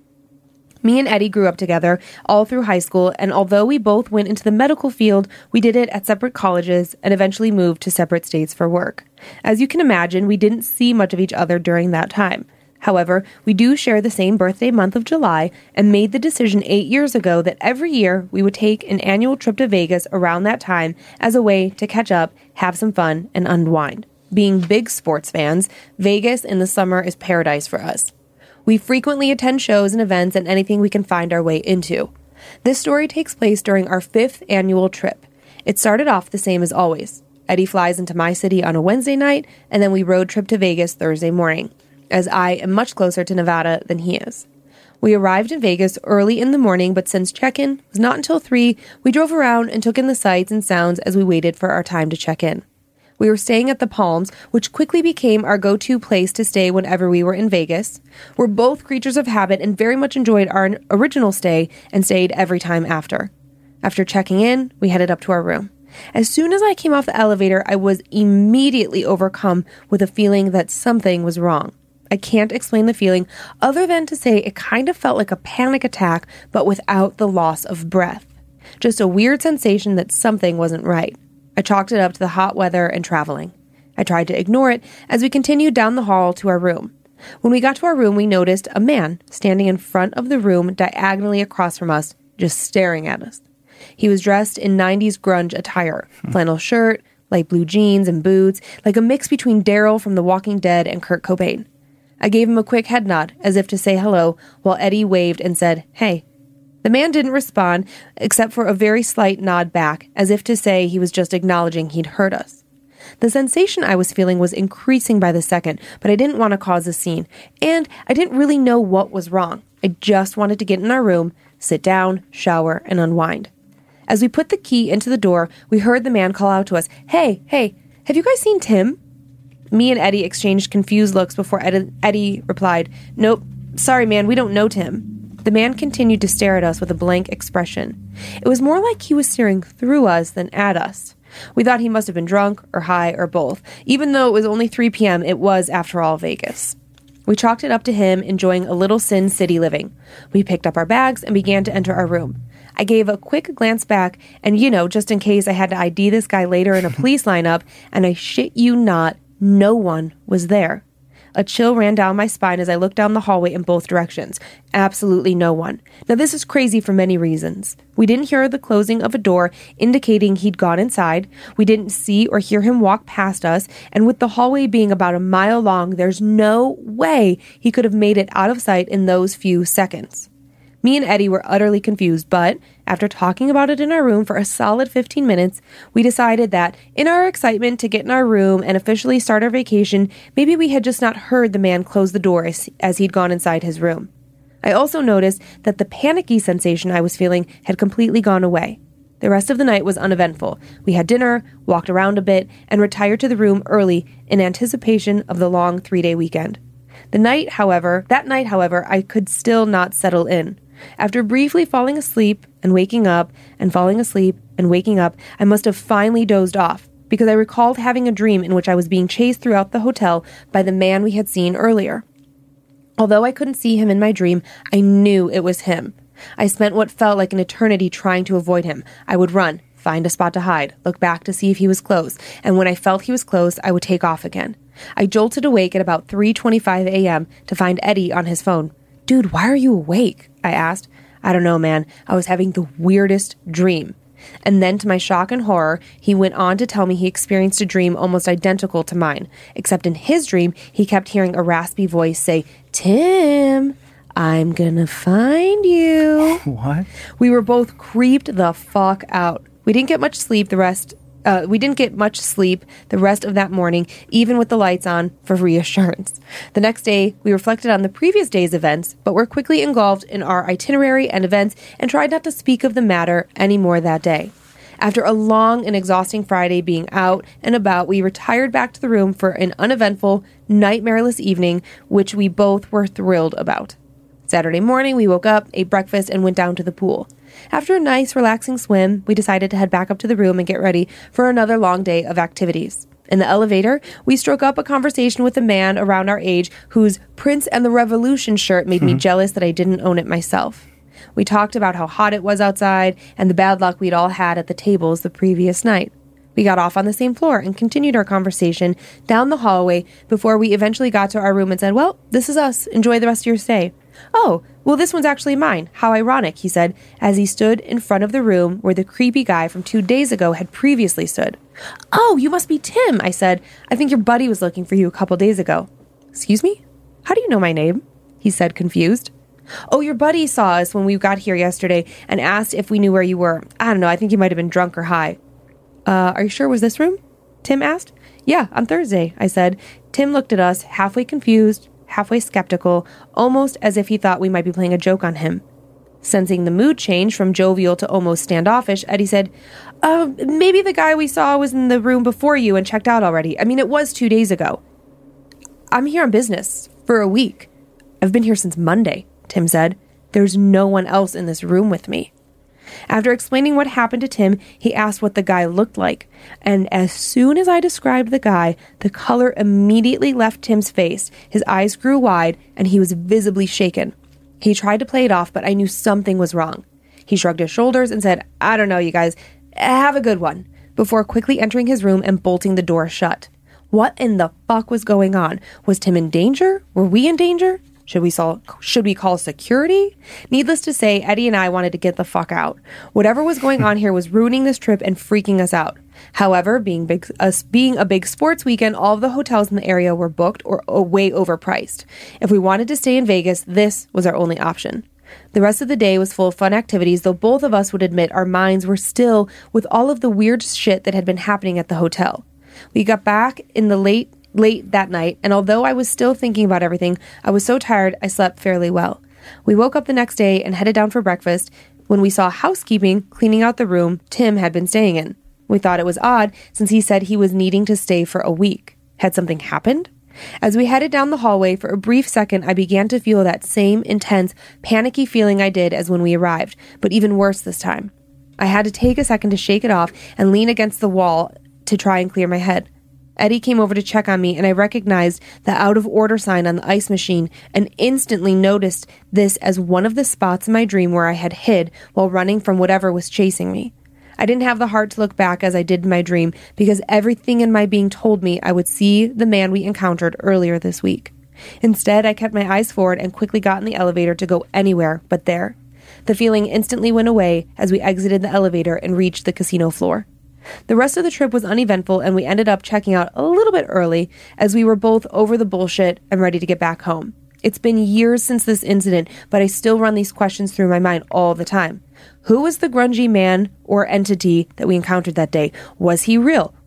Me and Eddie grew up together all through high school, and although we both went into the medical field, we did it at separate colleges and eventually moved to separate states for work. As you can imagine, we didn't see much of each other during that time. However, we do share the same birthday month of July and made the decision eight years ago that every year we would take an annual trip to Vegas around that time as a way to catch up, have some fun, and unwind. Being big sports fans, Vegas in the summer is paradise for us. We frequently attend shows and events and anything we can find our way into. This story takes place during our fifth annual trip. It started off the same as always. Eddie flies into my city on a Wednesday night, and then we road trip to Vegas Thursday morning, as I am much closer to Nevada than he is. We arrived in Vegas early in the morning, but since check-in was not until three, we drove around and took in the sights and sounds as we waited for our time to check in. We were staying at the Palms, which quickly became our go-to place to stay whenever we were in Vegas. We're both creatures of habit and very much enjoyed our original stay and stayed every time after. After checking in, we headed up to our room. As soon as I came off the elevator, I was immediately overcome with a feeling that something was wrong. I can't explain the feeling other than to say it kind of felt like a panic attack, but without the loss of breath. Just a weird sensation that something wasn't right. I chalked it up to the hot weather and traveling. I tried to ignore it as we continued down the hall to our room. When we got to our room, we noticed a man standing in front of the room diagonally across from us, just staring at us. He was dressed in nineties grunge attire, flannel shirt, light blue jeans and boots, like a mix between Daryl from The Walking Dead and Kurt Cobain. I gave him a quick head nod, as if to say hello, while Eddie waved and said, "Hey." The man didn't respond, except for a very slight nod back, as if to say he was just acknowledging he'd heard us. The sensation I was feeling was increasing by the second, but I didn't want to cause a scene, and I didn't really know what was wrong. I just wanted to get in our room, sit down, shower, and unwind. As we put the key into the door, we heard the man call out to us, "Hey, hey, have you guys seen Tim?" Me and Eddie exchanged confused looks before Ed- Eddie replied, "Nope, sorry man, we don't know Tim." The man continued to stare at us with a blank expression. It was more like he was staring through us than at us. We thought he must have been drunk or high or both. Even though it was only three p.m., it was, after all, Vegas. We chalked it up to him enjoying a little Sin City living. We picked up our bags and began to enter our room. I gave a quick glance back, and you know, just in case I had to I D this guy later in a police lineup, and I shit you not, no one was there. A chill ran down my spine as I looked down the hallway in both directions. Absolutely no one. Now, this is crazy for many reasons. We didn't hear the closing of a door indicating he'd gone inside. We didn't see or hear him walk past us. And with the hallway being about a mile long, there's no way he could have made it out of sight in those few seconds. Me and Eddie were utterly confused, but after talking about it in our room for a solid fifteen minutes, we decided that in our excitement to get in our room and officially start our vacation, maybe we had just not heard the man close the door as, as he'd gone inside his room. I also noticed that the panicky sensation I was feeling had completely gone away. The rest of the night was uneventful. We had dinner, walked around a bit, and retired to the room early in anticipation of the long three-day weekend. The night, however, that night, however, I could still not settle in. After briefly falling asleep and waking up and falling asleep and waking up, I must have finally dozed off because I recalled having a dream in which I was being chased throughout the hotel by the man we had seen earlier. Although I couldn't see him in my dream, I knew it was him. I spent what felt like an eternity trying to avoid him. I would run, find a spot to hide, look back to see if he was close, and when I felt he was close, I would take off again. I jolted awake at about three twenty-five a.m. to find Eddie on his phone. "Dude, why are you awake?" I asked. "I don't know, man. I was having the weirdest dream." And then, to my shock and horror, he went on to tell me he experienced a dream almost identical to mine, except in his dream, he kept hearing a raspy voice say, "Tim, I'm gonna find you." What? We were both creeped the fuck out. We didn't get much sleep the rest Uh, we didn't get much sleep the rest of that morning, even with the lights on, for reassurance. The next day, we reflected on the previous day's events, but were quickly engulfed in our itinerary and events and tried not to speak of the matter any more that day. After a long and exhausting Friday being out and about, we retired back to the room for an uneventful, nightmareless evening, which we both were thrilled about. Saturday morning, we woke up, ate breakfast, and went down to the pool. After a nice, relaxing swim, we decided to head back up to the room and get ready for another long day of activities. In the elevator, we struck up a conversation with a man around our age whose Prince and the Revolution shirt made me jealous that I didn't own it myself. We talked about how hot it was outside and the bad luck we'd all had at the tables the previous night. We got off on the same floor and continued our conversation down the hallway before we eventually got to our room and said, "Well, this is us. Enjoy the rest of your stay." "Oh, well, this one's actually mine. How ironic," he said, as he stood in front of the room where the creepy guy from two days ago had previously stood. "Oh, you must be Tim," I said. "I think your buddy was looking for you a couple days ago." "Excuse me? How do you know my name?" he said, confused. "Oh, your buddy saw us when we got here yesterday and asked if we knew where you were. I don't know, I think you might have been drunk or high." Uh, are you sure it was this room?" Tim asked. "Yeah, on Thursday," I said. Tim looked at us, halfway confused, halfway skeptical, almost as if he thought we might be playing a joke on him. Sensing the mood change from jovial to almost standoffish, Eddie said, uh, maybe the guy we saw was in the room before you and checked out already. I mean, it was two days ago." "I'm here on business for a week. I've been here since Monday," Tim said. "There's no one else in this room with me." After explaining what happened to Tim, he asked what the guy looked like. And as soon as I described the guy, the color immediately left Tim's face. His eyes grew wide, and he was visibly shaken. He tried to play it off, but I knew something was wrong. He shrugged his shoulders and said, "I don't know, you guys. Have a good one," before quickly entering his room and bolting the door shut. What in the fuck was going on? Was Tim in danger? Were we in danger? Should we, sol- should we call security? Needless to say, Eddie and I wanted to get the fuck out. Whatever was going on here was ruining this trip and freaking us out. However, being big, us being a big sports weekend, all of the hotels in the area were booked or uh, way overpriced. If we wanted to stay in Vegas, this was our only option. The rest of the day was full of fun activities, though both of us would admit our minds were still with all of the weird shit that had been happening at the hotel. We got back in the late late that night, and although I was still thinking about everything, I was so tired I slept fairly well. We woke up the next day and headed down for breakfast when we saw housekeeping cleaning out the room Tim had been staying in. We thought it was odd since he said he was needing to stay for a week. Had something happened? As we headed down the hallway, for a brief second, I began to feel that same intense, panicky feeling I did as when we arrived, but even worse this time. I had to take a second to shake it off and lean against the wall to try and clear my head. Eddie came over to check on me, and I recognized the out-of-order sign on the ice machine and instantly noticed this as one of the spots in my dream where I had hid while running from whatever was chasing me. I didn't have the heart to look back as I did in my dream because everything in my being told me I would see the man we encountered earlier this week. Instead, I kept my eyes forward and quickly got in the elevator to go anywhere but there. The feeling instantly went away as we exited the elevator and reached the casino floor. The rest of the trip was uneventful, and we ended up checking out a little bit early as we were both over the bullshit and ready to get back home. It's been years since this incident, but I still run these questions through my mind all the time. Who was the grungy man or entity that we encountered that day? Was he real?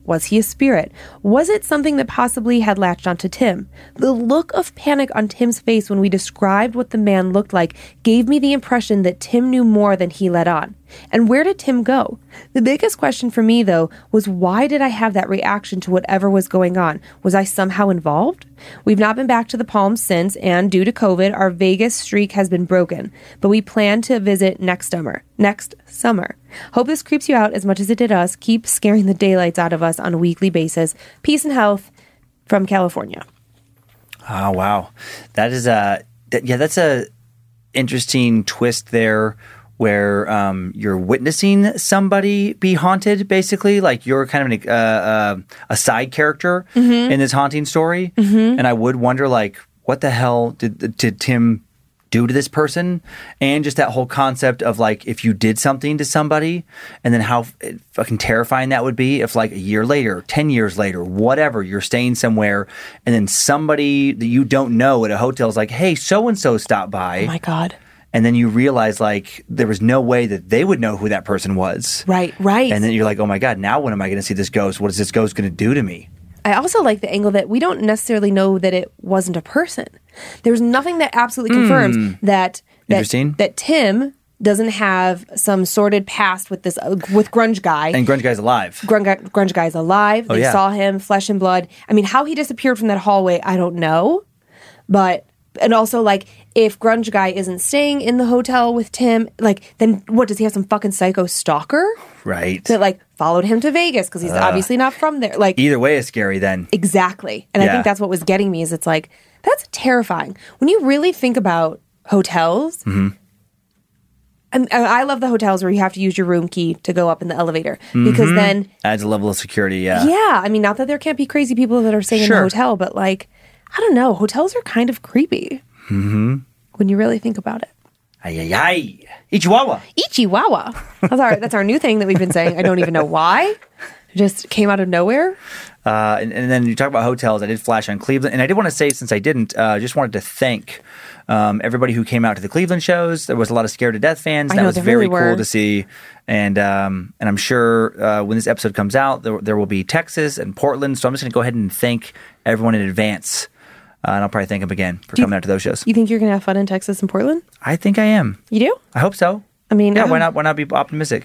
Was he a spirit? Was it something that possibly had latched onto Tim? The look of panic on Tim's face when we described what the man looked like gave me the impression that Tim knew more than he let on. And where did Tim go? The biggest question for me, though, was why did I have that reaction to whatever was going on? Was I somehow involved? We've not been back to the Palms since, and due to COVID, our Vegas streak has been broken. But we plan to visit next summer. Next summer. Hope this creeps you out as much as it did us. Keep scaring the daylights out of us on a weekly basis. Peace and health from California. Oh, wow. That is a, that, yeah, that's a interesting twist there where um, you're witnessing somebody be haunted, basically. Like you're kind of an, uh, uh, a side character mm-hmm. in this haunting story. Mm-hmm. And I would wonder, like, what the hell did, did Tim do to this person? And just that whole concept of, like, if you did something to somebody and then how fucking terrifying that would be if, like, a year later, ten years later, whatever, you're staying somewhere and then somebody that you don't know at a hotel is like, hey, so-and-so stopped by. Oh, my God. And then you realize, like, there was no way that they would know who that person was. Right, right. And then you're like, oh, my God, now when am I going to see this ghost? What is this ghost going to do to me? I also like the angle that we don't necessarily know that it wasn't a person. There's nothing that absolutely confirms mm. that, that, Interesting. that Tim doesn't have some sordid past with this uh, with Grunge Guy. And Grunge Guy's alive. Grunge, Grunge Guy's alive. Oh, they yeah. saw him, flesh and blood. I mean, how he disappeared from that hallway, I don't know. But... And also, like, if Grunge Guy isn't staying in the hotel with Tim, like, then what, does he have some fucking psycho stalker? Right. That, like, followed him to Vegas because he's uh, obviously not from there. Like, either way is scary then. Exactly. And yeah. I think that's what was getting me is it's like, that's terrifying. When you really think about hotels, mm-hmm. and, and I love the hotels where you have to use your room key to go up in the elevator because mm-hmm. then... Adds a level of security, yeah. Yeah. I mean, not that there can't be crazy people that are staying sure. in the hotel, but, like... I don't know. Hotels are kind of creepy mm-hmm. when you really think about it. Ay, ay, ay. Ichiwawa. Ichiwawa. That's our, that's our new thing that we've been saying. I don't even know why. It just came out of nowhere. Uh, and, and then you talk about hotels. I did flash on Cleveland. And I did want to say, since I didn't, I uh, just wanted to thank um, everybody who came out to the Cleveland shows. There was a lot of Scared to Death fans. I That know, was there very really were. cool to see. And um, and I'm sure uh, when this episode comes out, there, there will be Texas and Portland. So I'm just going to go ahead and thank everyone in advance. Uh, and I'll probably thank him again for do coming you, out to those shows. You think you're going to have fun in Texas and Portland? I think I am. You do? I hope so. I mean, yeah. um, Why not? Why not be optimistic?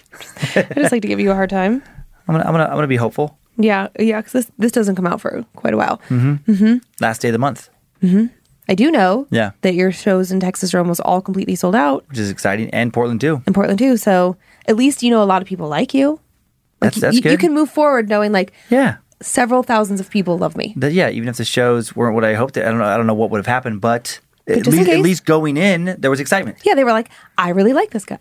I just like to give you a hard time. I'm gonna, I'm gonna, I'm gonna be hopeful. Yeah, yeah. Because this this doesn't come out for quite a while. Mm-hmm. Mm-hmm. Last day of the month. Mm-hmm. I do know. Yeah. That your shows in Texas are almost all completely sold out, which is exciting, and Portland too. And Portland too. So at least you know a lot of people like you. Like That's that's y- good. You can move forward knowing like yeah. Several thousands of people love me. But yeah, even if the shows weren't what I hoped, I don't know. I don't know what would have happened, but, but at, least, at least going in, there was excitement. Yeah, they were like, "I really like this guy."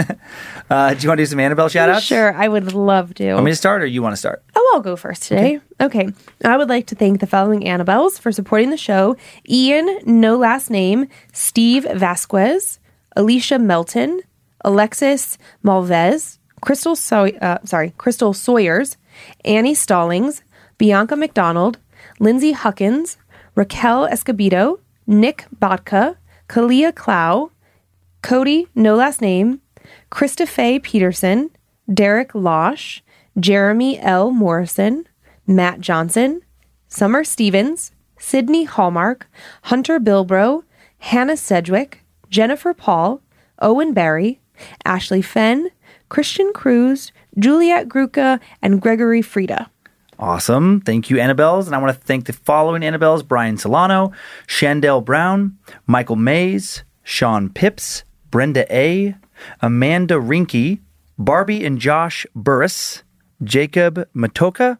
uh, do you want to do some Annabelle shout-outs? Sure, I would love to. Want me to start, or you want to start? Oh, I'll go first today. Okay. okay. I would like to thank the following Annabelles for supporting the show: Ian, no last name; Steve Vasquez; Alicia Melton; Alexis Malvez; Crystal so- uh, sorry, Crystal Sawyers; Annie Stallings; Bianca McDonald; Lindsay Huckins; Raquel Escobedo; Nick Botka; Kalia Clow; Cody, no last name; Krista Faye Peterson; Derek Losh; Jeremy L. Morrison; Matt Johnson; Summer Stevens; Sydney Hallmark; Hunter Bilbro; Hannah Sedgwick; Jennifer Paul; Owen Barry; Ashley Fenn; Christian Cruz; Juliet Gruca; and Gregory Frieda. Awesome. Thank you, Annabelles. And I want to thank the following Annabelles: Brian Solano, Shandell Brown, Michael Mays, Sean Pips, Brenda A., Amanda Rinke, Barbie and Josh Burris, Jacob Matoka,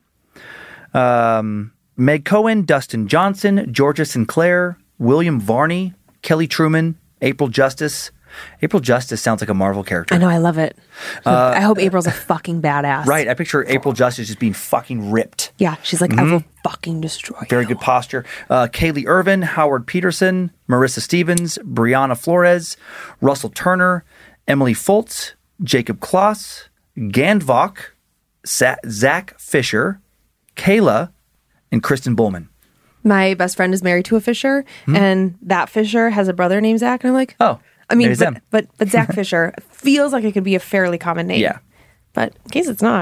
um, Meg Cohen, Dustin Johnson, Georgia Sinclair, William Varney, Kelly Truman, April Justice. April Justice sounds like a Marvel character. I know, I love it. Uh, I hope April's a fucking badass. Right, I picture April Justice just being fucking ripped. Yeah, she's like, mm-hmm. I will fucking destroy Very you. good posture. Uh, Kaylee Irvin, Howard Peterson, Marissa Stevens, Brianna Flores, Russell Turner, Emily Foltz, Jacob Kloss, Gandvok, Sa- Zach Fisher, Kayla, and Kristen Bullman. My best friend is married to a Fisher, mm-hmm. and that Fisher has a brother named Zach, and I'm like, oh. I mean, but, but but Zach Fisher feels like it could be a fairly common name. Yeah. But in case it's not.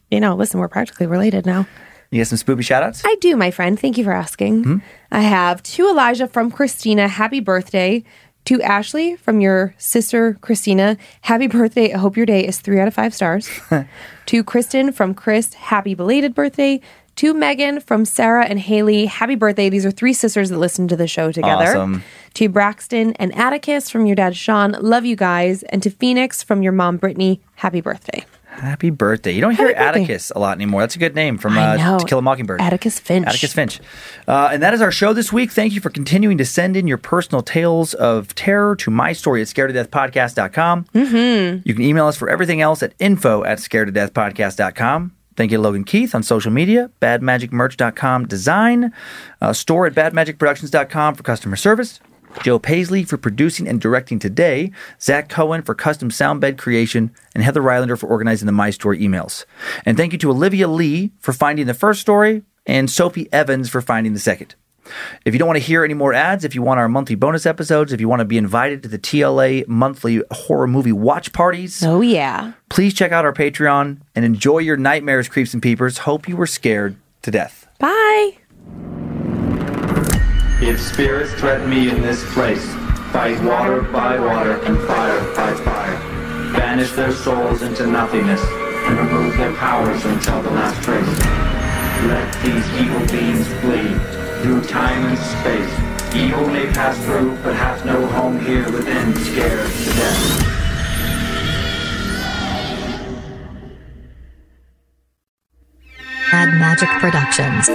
you know, listen, we're practically related now. You got some spoopy shout-outs? I do, my friend. Thank you for asking. Hmm? I have to Elijah from Christina, happy birthday. To Ashley from your sister, Christina, happy birthday. I hope your day is three out of five stars. To Kristen from Chris, happy belated birthday. To Megan from Sarah and Haley, happy birthday. These are three sisters that listen to the show together. Awesome. To Braxton and Atticus from your dad, Sean, love you guys. And to Phoenix from your mom, Brittany, happy birthday. Happy birthday. You don't hear Happy birthday. Atticus a lot anymore. That's a good name from I uh, know. To Kill a Mockingbird. Atticus Finch. Atticus Finch. Uh, and that is our show this week. Thank you for continuing to send in your personal tales of terror to my story at scared to death podcast dot com. Mm-hmm. You can email us for everything else at info at scared to death podcast dot com. Thank you to Logan Keith on social media, bad magic merch dot com design, uh, store at bad magic productions dot com for customer service, Joe Paisley for producing and directing today, Zach Cohen for custom sound bed creation, and Heather Rylander for organizing the My Story emails. And thank you to Olivia Lee for finding the first story, and Sophie Evans for finding the second. If you don't want to hear any more ads, if you want our monthly bonus episodes, if you want to be invited to the T L A monthly horror movie watch parties, Oh, yeah. please check out our Patreon and enjoy your nightmares, creeps and peepers. Hope you were scared to death. Bye. If spirits threaten me in this place, fight water by water and fire by fire. Banish their souls into nothingness and remove their powers until the last trace. Let these evil beings flee through time and space. Evil may pass through, but hath no home here within, scared to death. Bad Magic Productions.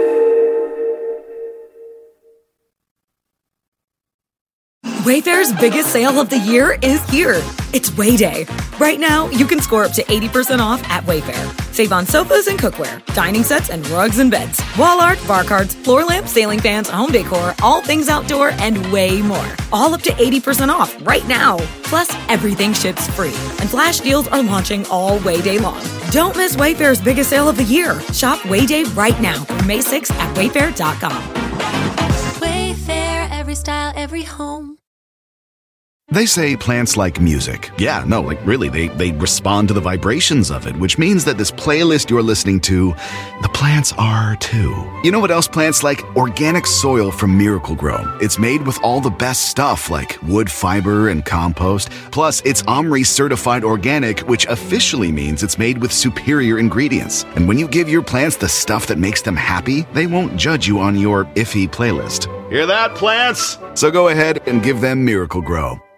Wayfair's biggest sale of the year is here. It's Way Day. Right now, you can score up to eighty percent off at Wayfair. Save on sofas and cookware, dining sets and rugs and beds, wall art, bar cards, floor lamps, sailing fans, home decor, all things outdoor, and way more. All up to eighty percent off right now. Plus, everything ships free. And flash deals are launching all Way Day long. Don't miss Wayfair's biggest sale of the year. Shop Way Day right now through May sixth at wayfair dot com. Wayfair, every style, every home. They say plants like music. Yeah, no, like really, they, they respond to the vibrations of it, which means that this playlist you're listening to, the plants are too. You know what else plants like? Organic soil from Miracle Grow. It's made with all the best stuff like wood fiber and compost. Plus, it's OMRI certified organic, which officially means it's made with superior ingredients. And when you give your plants the stuff that makes them happy, they won't judge you on your iffy playlist. Hear that, plants? So go ahead and give them Miracle Grow.